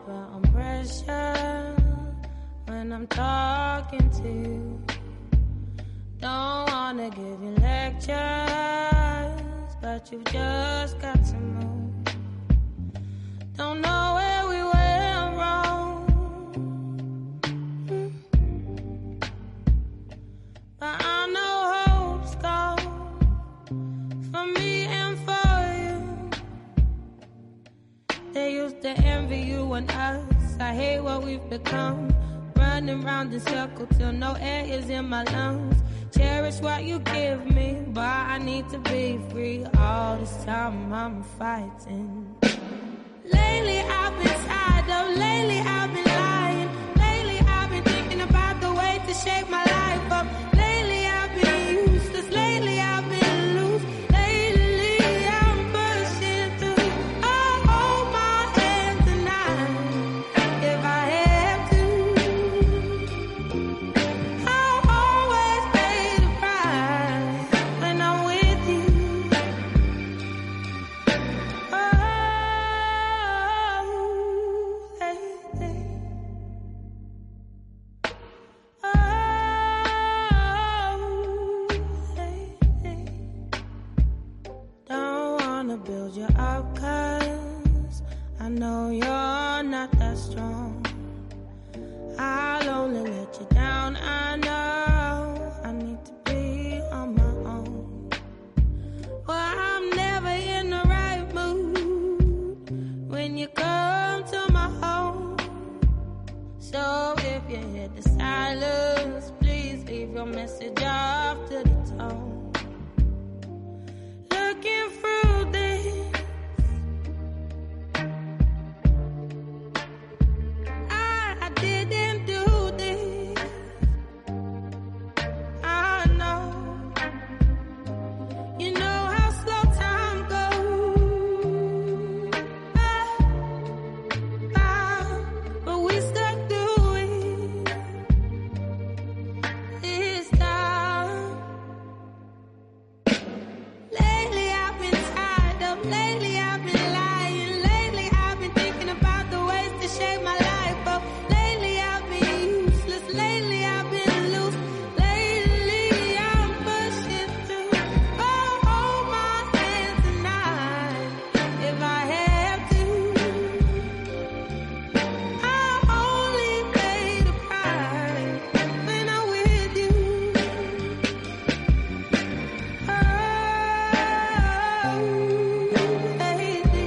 but I'm pressure when I'm talking to you. Don't wanna give you lectures, but you just got to move. Don't know where we went wrong, mm. But I know hope's gone for me and for you. They used to envy you and us. I hate what we've become. Running round in circles till no air is in my lungs. Cherish what you give me, but I need to be free. All this time I'm fighting. Lately I've been tired of, lately I've been lying. Lately I've been thinking about the way to shake my life up. Lately I've been useless, lately I've been loose. Lately I'm pushing through. I'll hold my hand tonight if I have to. I'll always pay the price when I'm with you. Oh, lately. Oh, lately. Don't wanna build you up 'cause I know you're not that strong. I'll only let you down, I know. I need to be on my own. Well, I'm never in the right mood when you come to my home. So if you hear the silence, please leave your message after the tone. Looking through this, I, I didn't do this. I know. You know how slow time goes. Ah, ah, but we stuck through it this time. Lately I've been tired of, lately I've been lying. Lately I've been thinking about the ways to shape my life up. Lately I've been useless, lately I've been loose. Lately I'm pushing through. Oh, hold my hand tonight if I have to. I'll only pay the price when I'm with you. Oh, lately.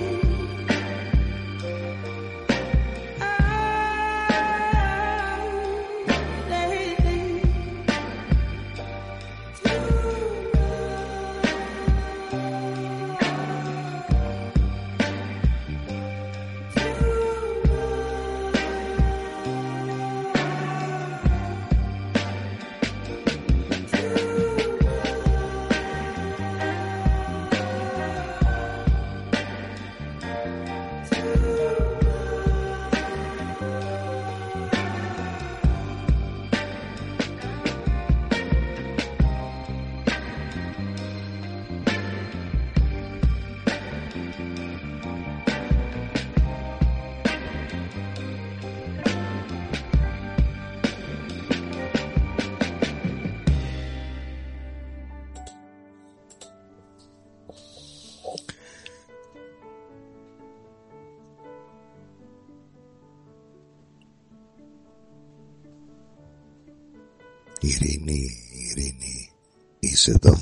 Ειρήνη, Ειρήνη, είσαι εδώ?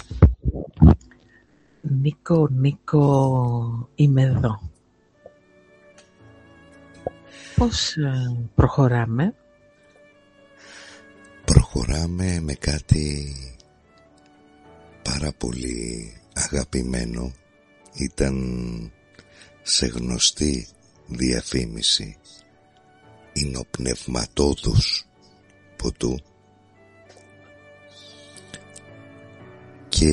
Νίκο, Νίκο, είμαι εδώ. Πώς ε, προχωράμε? Προχωράμε με κάτι πάρα πολύ αγαπημένο. Ήταν σε γνωστή διαφήμιση. Είναι ο πνευματόδος ποτού. Και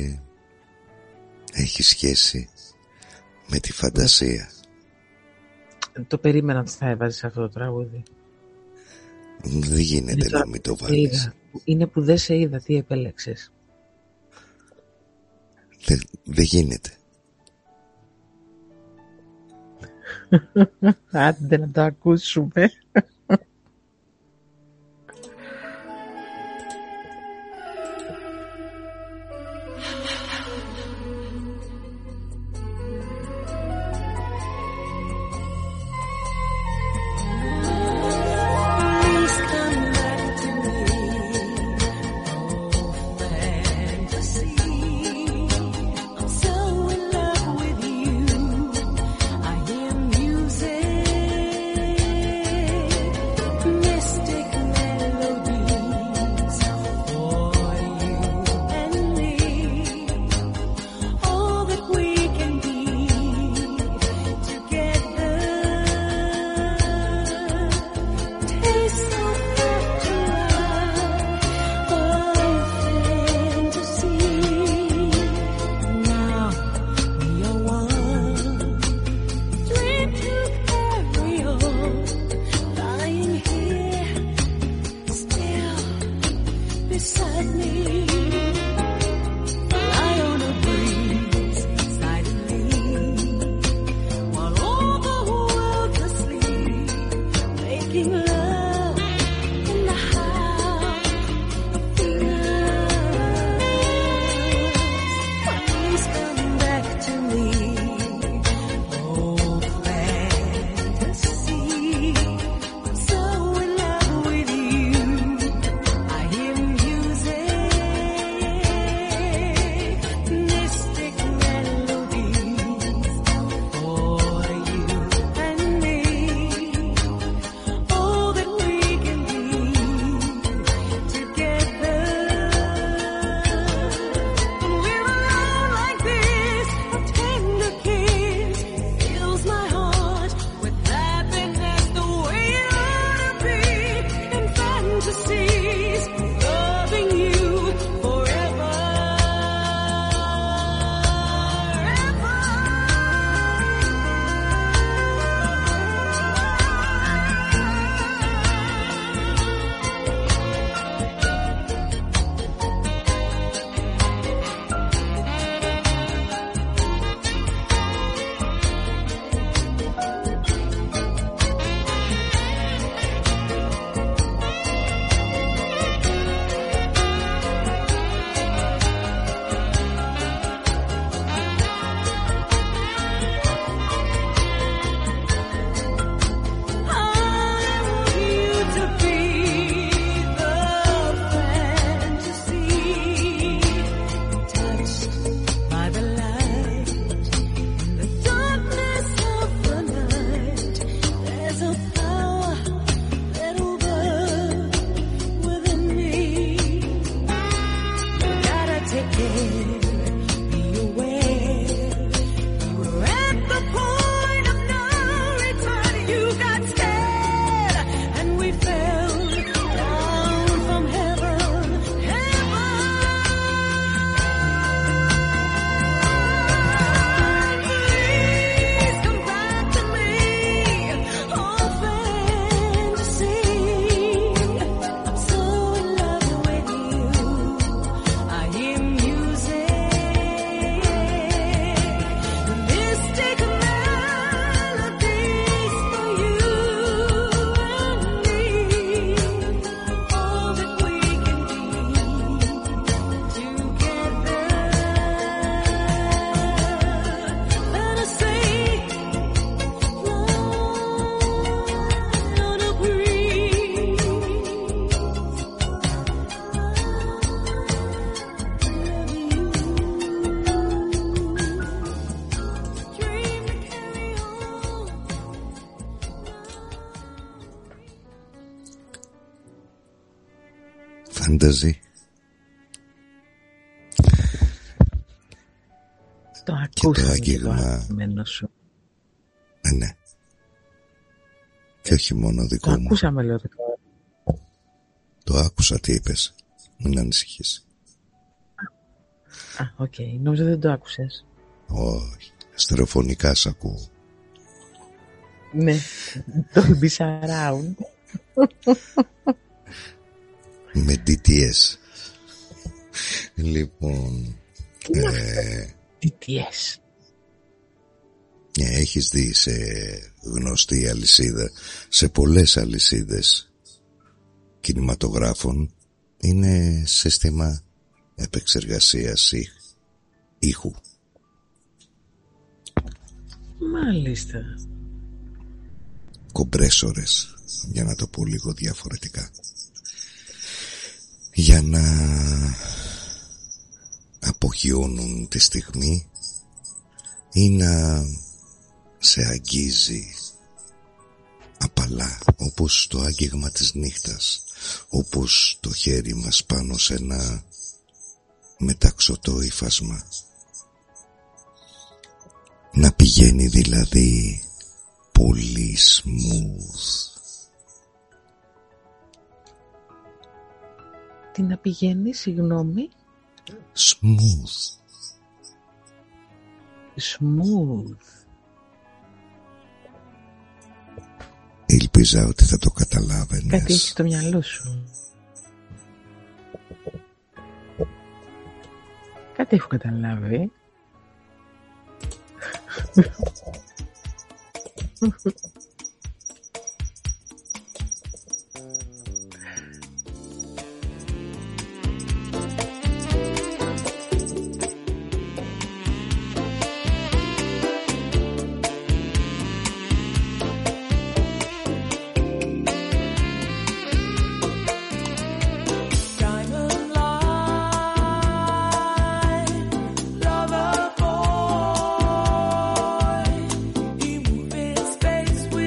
έχει σχέση με τη φαντασία. Το περίμενα ότι θα έβαζες αυτό το τραγούδι. Δεν γίνεται είναι να μην το βάλεις. Είναι που δεν σε είδα, τι επέλεξες. Δεν δε γίνεται. Άντε να το ακούσουμε. Φανταζή. Το ακούσαμε και το αγαπημένο σου. Ε, ναι. Και όχι μόνο δικό το μου. Το ακούσαμε, λέω. Το... το άκουσα, τι είπες. Μην ανησυχείς. Α, οκ. Okay. Νόμιζα δεν το άκουσες. Όχι. Στερεοφωνικά σ' ακούω. Ναι. Dolby Surround. Με ντι τι ες. Λοιπόν, ε, ντι τι ες. Έχεις δει σε γνωστή αλυσίδα, σε πολλές αλυσίδες κινηματογράφων, είναι σύστημα επεξεργασίας ήχ, ήχου. Μάλιστα. Κομπρέσορες, για να το πω λίγο διαφορετικά, για να αποχιώνουν τη στιγμή ή να σε αγγίζει απαλά, όπως το άγγιγμα της νύχτας, όπως το χέρι μας πάνω σε ένα μεταξωτό υφάσμα. Να πηγαίνει δηλαδή πολύ smooth. Τι να πηγαίνει, συγγνώμη? Smooth. Smooth. Ελπίζα ότι θα το καταλάβαινες. Κάτι έχει στο μυαλό σου. Κάτι έχω καταλάβει. Lover boy, he moved in space.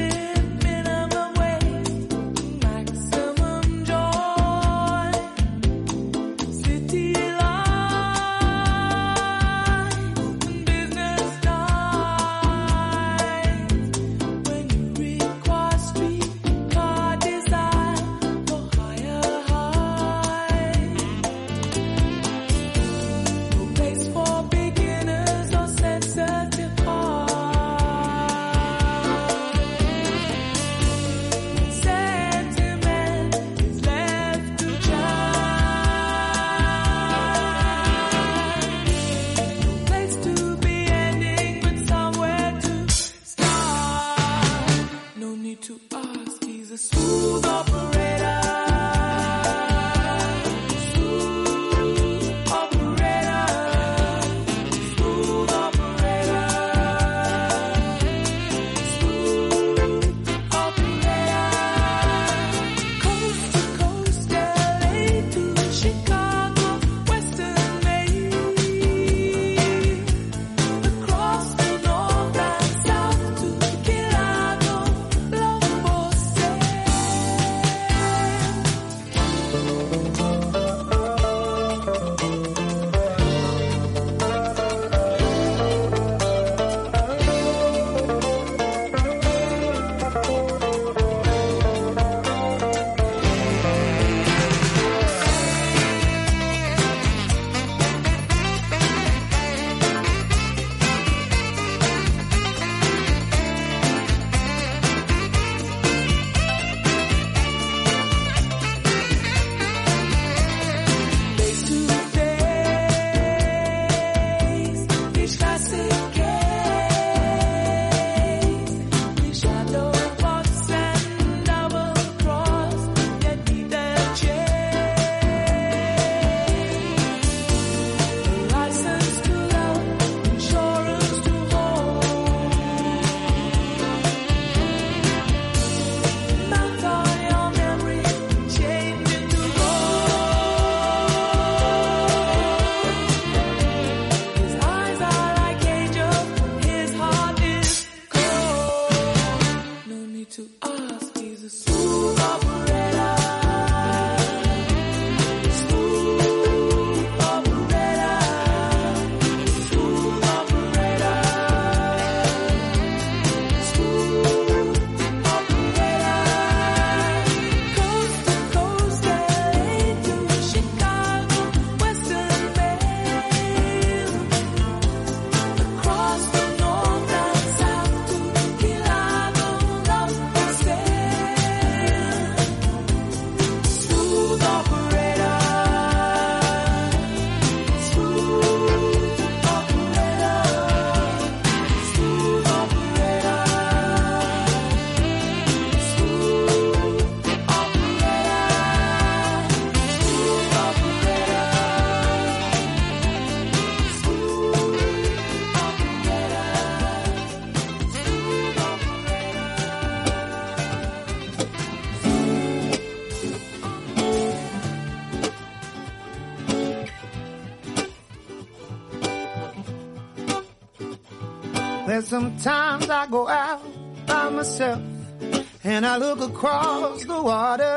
There's sometimes I go out by myself and I look across the water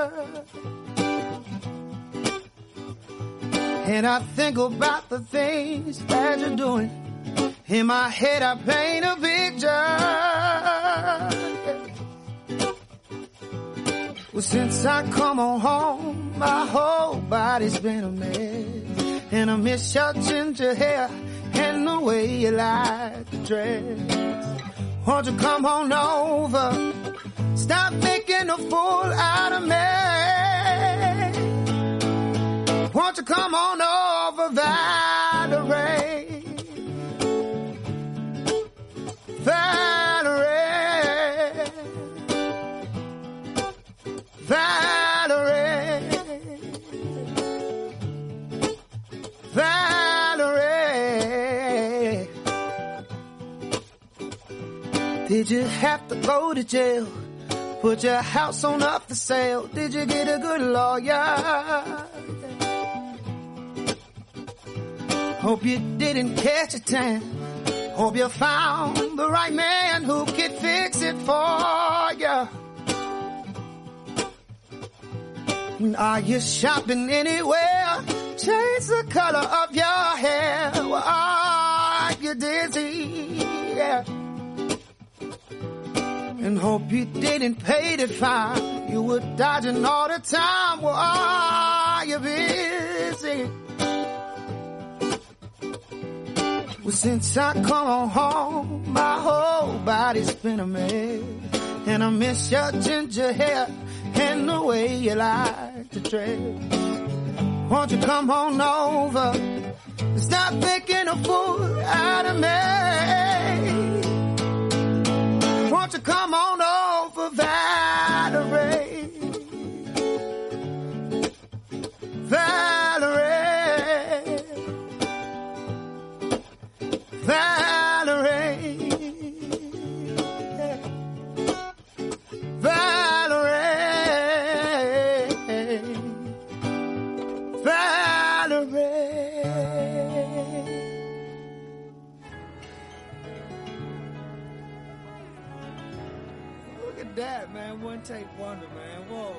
and I think about the things that you're doing. In my head I paint a picture. Well, since I come on home, my whole body's been a mess. And I miss your ginger hair and the way you like to dress. Won't you come on over? Stop making a fool out of me. Won't you come on over, Valerie? Valerie, Valerie, Valerie. Did you have to go to jail? Put your house on up for sale? Did you get a good lawyer? Hope you didn't catch a tan. Hope you found the right man who could fix it for you. Are you shopping anywhere? Change the color of your hair. Well, are you dizzy? Yeah. And hope you didn't pay the fine. You were dodging all the time. Well, are you busy? Well, since I come on home, my whole body's been a mess. And I miss your ginger hair and the way you like to dress. Won't you come on over? Stop making a fool out of me. Won't you come on over, Valerie? Valerie, Valerie, Valerie, Valerie. Look at that, man. One take wonder, man. Whoa.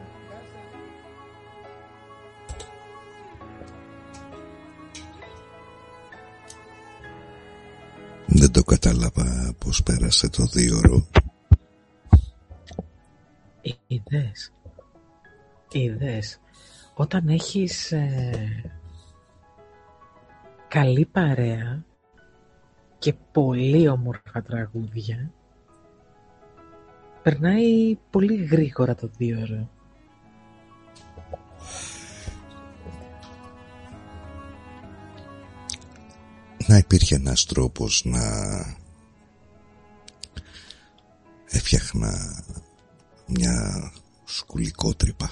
Δεν το κατάλαβα πως πέρασε το δύο ώρο. Είδες, είδες, όταν έχεις ε, καλή παρέα και πολύ όμορφα τραγούδια, περνάει πολύ γρήγορα το δύο ώρο. Να υπήρχε ένας τρόπος να έφτιαχνα μια σκουλικότρυπα.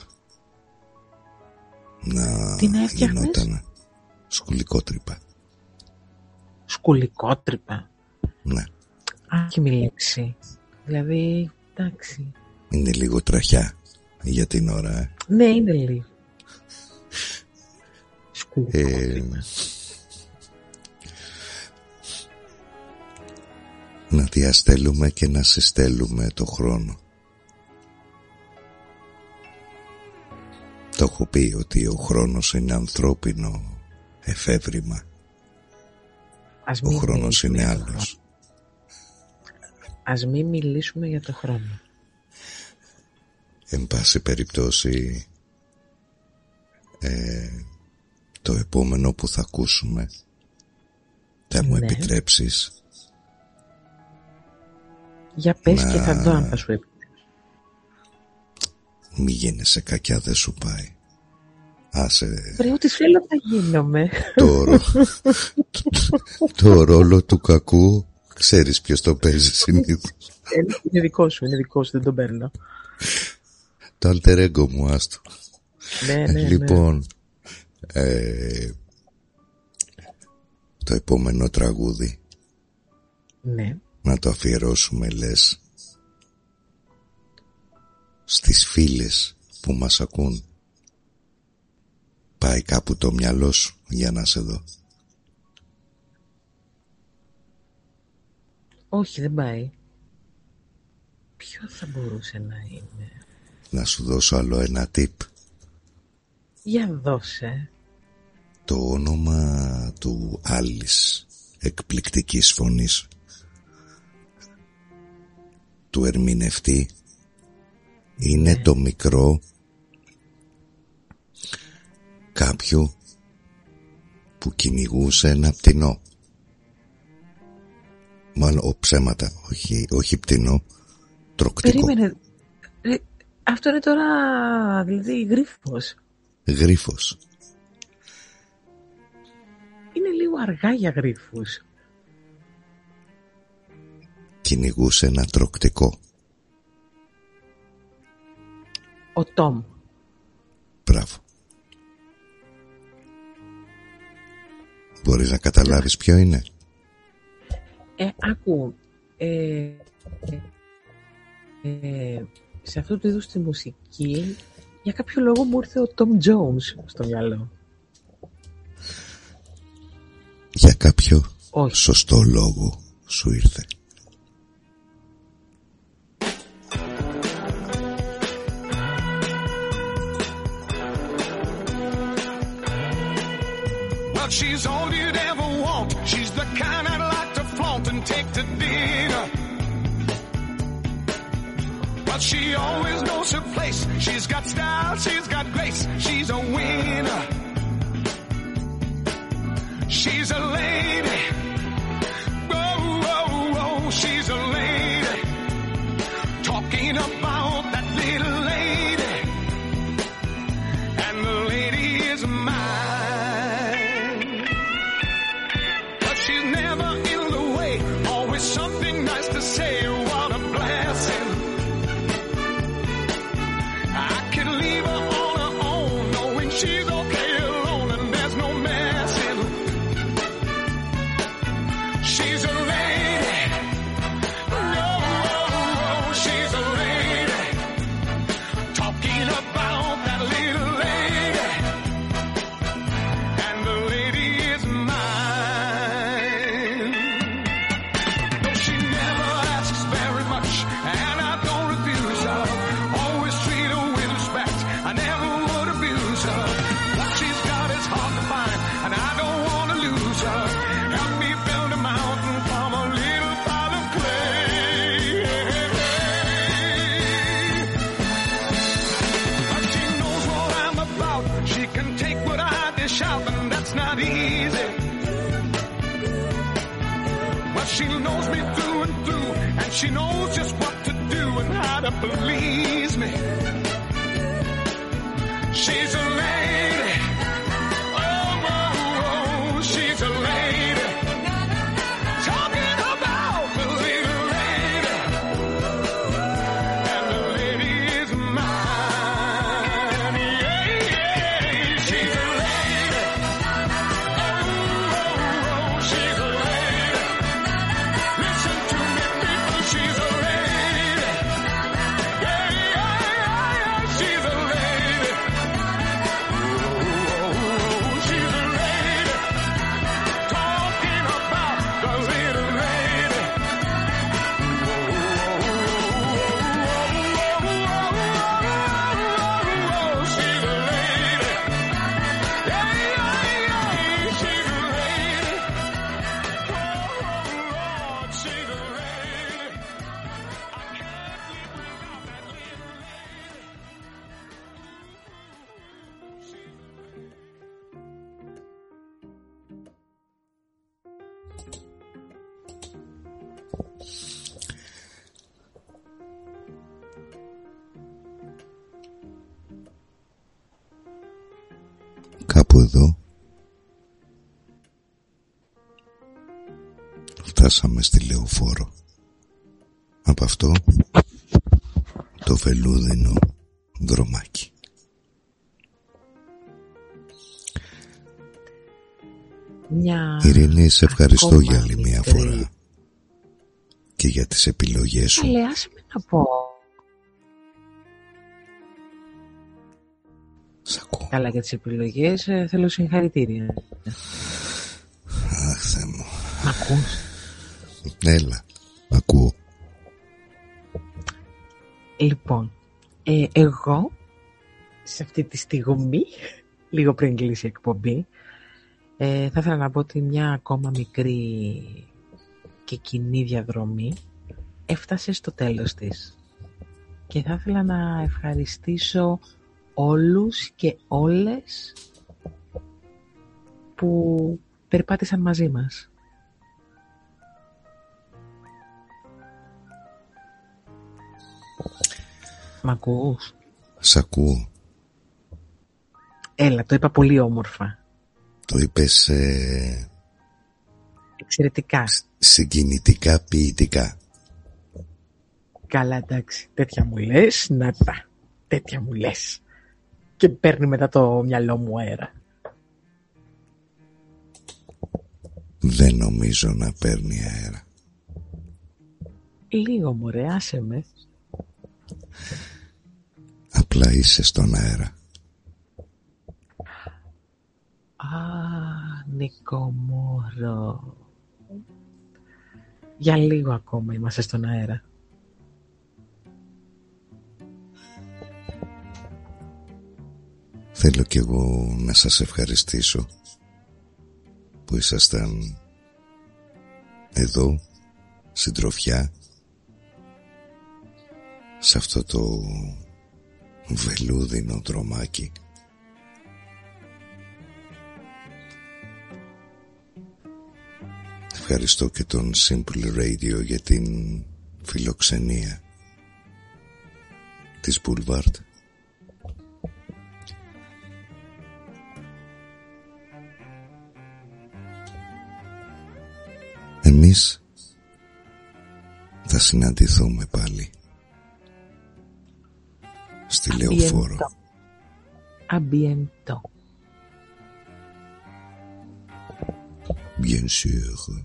Να Τι να έφτιαχνες? γινόταν σκουλικότρυπα. Σκουλικότρυπα? Ναι. Άχιμη λέξη. Δηλαδή, εντάξει. Είναι λίγο τραχιά για την ώρα. Ε. Ναι, είναι λίγο. Σκουλικότρυπα. Ε, να διαστέλουμε και να συστέλουμε το χρόνο. Το έχω πει ότι ο χρόνος είναι ανθρώπινο εφεύρημα. Ο χρόνος είναι άλλος. Ας μην μιλήσουμε για το χρόνο. Εν πάση περιπτώσει, ε, το επόμενο που θα ακούσουμε, θα μου ναι. επιτρέψεις? Για πες να... και θα δω αν θα σου επιτρέψω. Μη γίνεσαι κακιά, δεν σου πάει. Άσε... Βρε, ό,τι θέλω θα γίνομαι. Το, ρο... το ρόλο του κακού ξέρεις ποιος το παίζει συνήθως. Είναι δικό σου, είναι δικό σου, δεν τον παίρνω. Το alter ego μου, άστο. Ναι, ναι, λοιπόν, ναι. Ε, το επόμενο τραγούδι, ναι, να το αφιερώσουμε, λες, στις φίλες που μας ακούν. Πάει κάπου το μυαλό σου για να σε δω? Όχι, δεν πάει. Ποιο θα μπορούσε να είναι? Να σου δώσω άλλο ένα tip. Για δώσε. Το όνομα του άλλης εκπληκτικής φωνής του ερμηνευτή είναι ναι. το μικρό κάποιου που κυνηγούσε ένα πτηνό. Μάλλον ο ψέματα, όχι, όχι πτηνό, τροκτικό. Περίμενε, ε, αυτό είναι τώρα δηλαδή γρίφος. Γρίφος. Είναι λίγο αργά για γρίφους. Κυνηγούσε ένα τροκτικό. Ο Τόμ. Μπράβο. Μπορείς να καταλάβεις ποιο είναι? Ε, άκου, ε, ε, σε αυτό το είδος τη μουσική, για κάποιο λόγο μου ήρθε ο Τόμ Τζόουνς στο μυαλό. Για κάποιο Όχι. σωστό λόγο σου ήρθε. She's all you'd ever want. She's the kind I'd like to flaunt and take to dinner. But she always knows her place. She's got style, she's got grace. She's a winner. She's a lady. Oh, oh, oh, she's a lady. Talking about that little lady. And the lady is mine. Something nice to say, what a blessing. I can leave her on her own, knowing she's okay alone and there's no messing. She's a lady. Oh, oh, oh, she's a lady. Talking about that little lady. And the lady is mine. She knows me through and through, and she knows just what to do and how to please me. She's a lady. Oh, oh, oh, she's a lady. Talking about the little lady. And the lady is mine. Yeah, yeah, she's a lady. Oh, oh, oh, she's a lady. Listen to me, people, she's a lady. Yeah, yeah, yeah, she's a lady. Oh, oh, she's a lady. Talking about the little lady. Oh, oh, oh, she's a lady. Yeah, yeah, yeah, she's a lady. Oh, Lord, she's a lady. I can't live without that little lady. Κάπου εδώ φτάσαμε στη Λεωφόρο. Από αυτό το βελούδινο δρομάκι. Μια... Ειρήνη, σε ευχαριστώ ακόμα για άλλη μια μικρή. φορά και για τις επιλογές σου. Καλέ, άσε με να πω. Σ' ακούω. Καλά, για τις επιλογές ε, θέλω συγχαρητήρια. Αχ, Θεέ μου. Μ' ακούς? Έλα. Ακούω. Λοιπόν, ε, εγώ σε αυτή τη στιγμή, λίγο πριν κλείσει η εκπομπή, ε, θα ήθελα να πω ότι μια ακόμα μικρή και κοινή διαδρομή έφτασε στο τέλος της. Και θα ήθελα να ευχαριστήσω όλους και όλες που περπάτησαν μαζί μας. Μ' ακούς? Σ' ακούω. Έλα, το είπα πολύ όμορφα. Το είπες ε... εξαιρετικά. Συγκινητικά, ποιητικά. Καλά, εντάξει, τέτοια μου λες, να τα, τέτοια μου λες. Και παίρνει μετά το μυαλό μου αέρα. Δεν νομίζω να παίρνει αέρα. Λίγο μωρέ, άσε με. Απλά είσαι στον αέρα. Α, Νικομόρο. Για λίγο ακόμα είμαστε στον αέρα. Θέλω κι εγώ να σας ευχαριστήσω που ήσασταν εδώ, συντροφιά, σε αυτό το βελούδινο δρομάκι. Ευχαριστώ και τον Simple Radio για την φιλοξενία της Boulevard. Εμείς θα συναντηθούμε πάλι στη Λεωφόρο. Αμπιεντό. Bien sûr.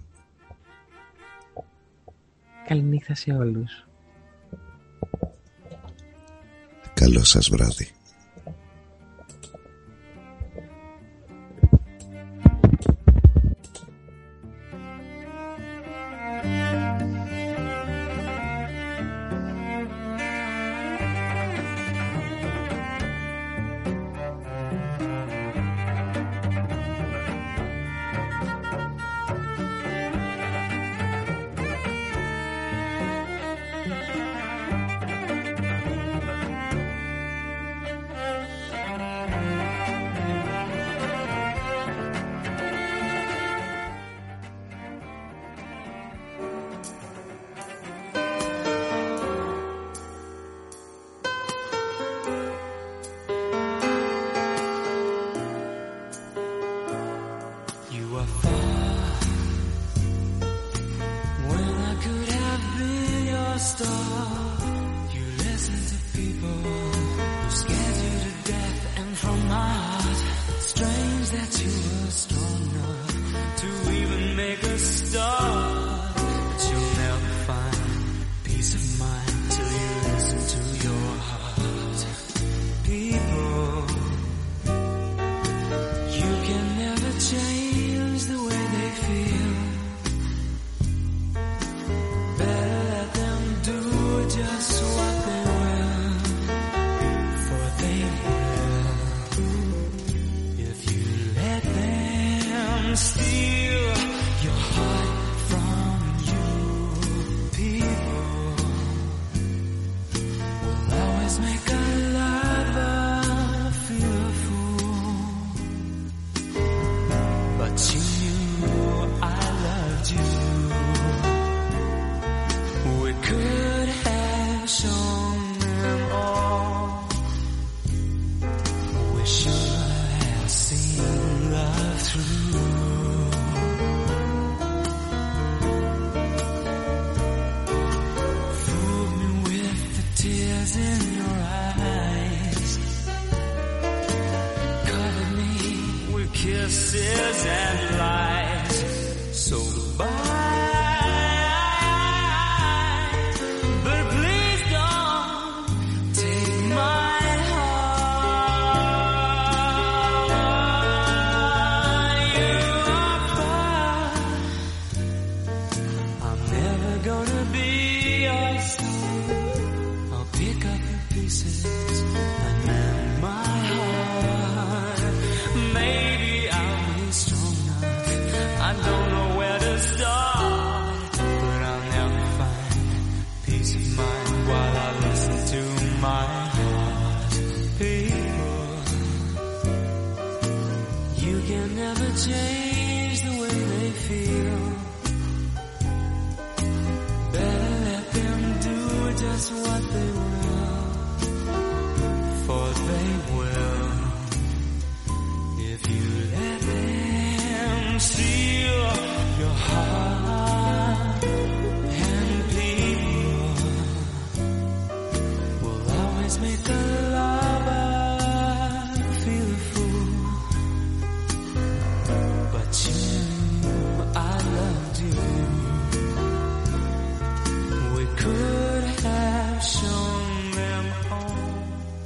Καληνύχτα σε όλους. Καλό σας βράδυ. Gonna be just what they will, for they will, if you let them steal your heart. And people will always make a lover feel a fool, but you, I loved you. We could have shown them home.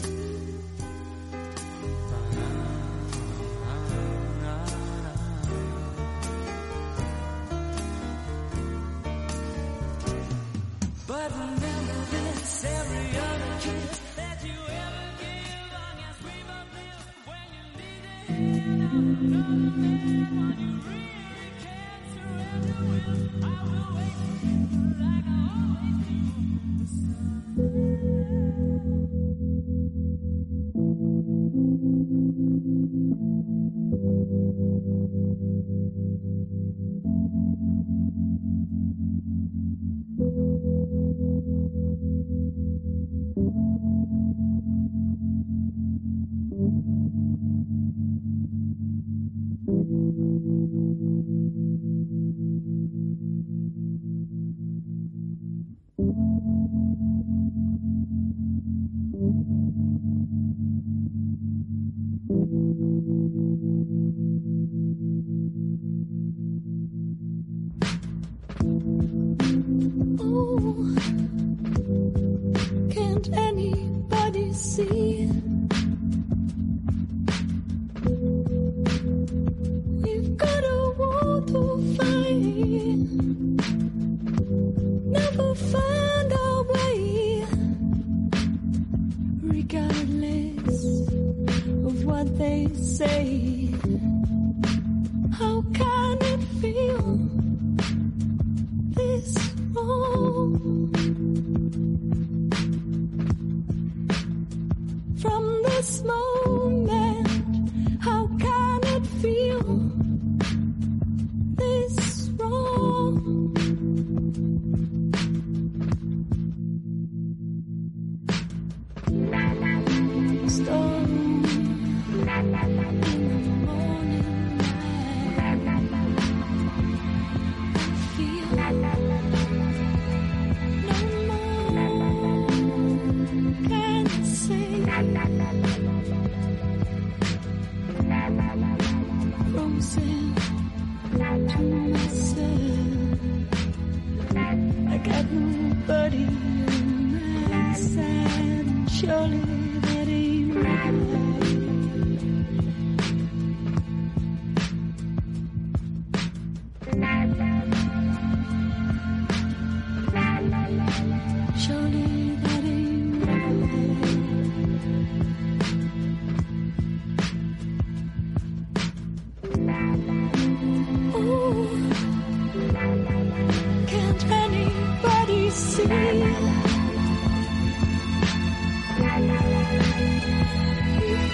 But remember this, every other kiss that you ever give, I guess we both live when you need it. Another man when you really can't surrender with. I will wait for you like I always do. Oh, can't anybody see? We've got a war to fight, never find our way, regardless of what they say. How can it feel this wrong? From this moment, how can it feel this wrong? Storm in the morning, feel no more can say. Frozen to myself, I got nobody on my side, and surely that ain't right. Surely that ain't right. Ooh, can't anybody see? We've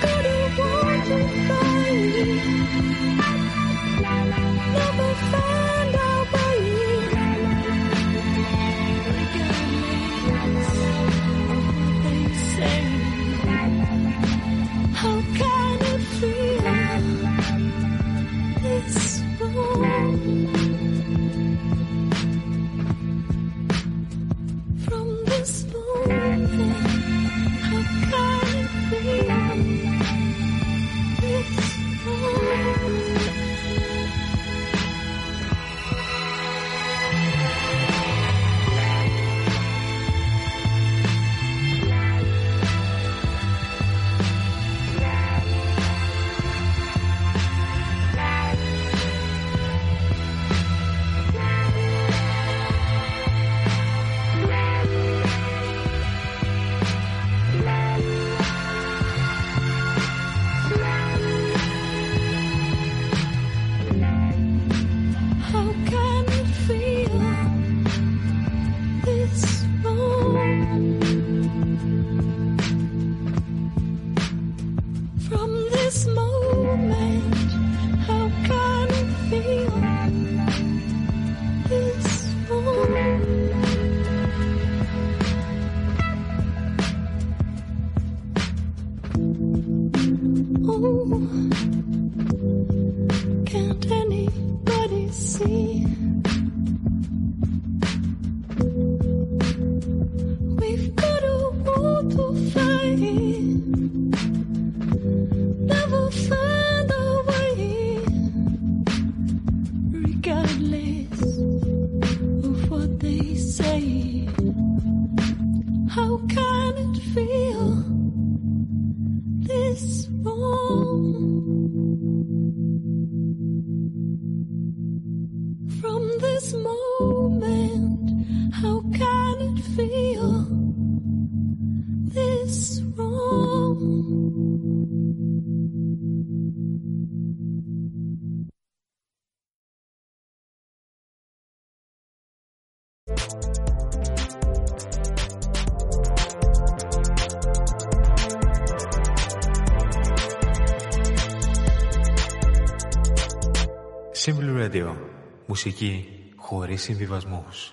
Simple Radio. Μουσική χωρίς συμβιβασμούς.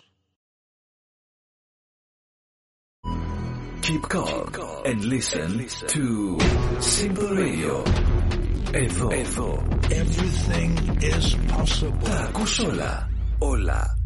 Keep calm and listen to Simple Radio. Εδώ, εδώ, everything is possible. Τα ακούς όλα, όλα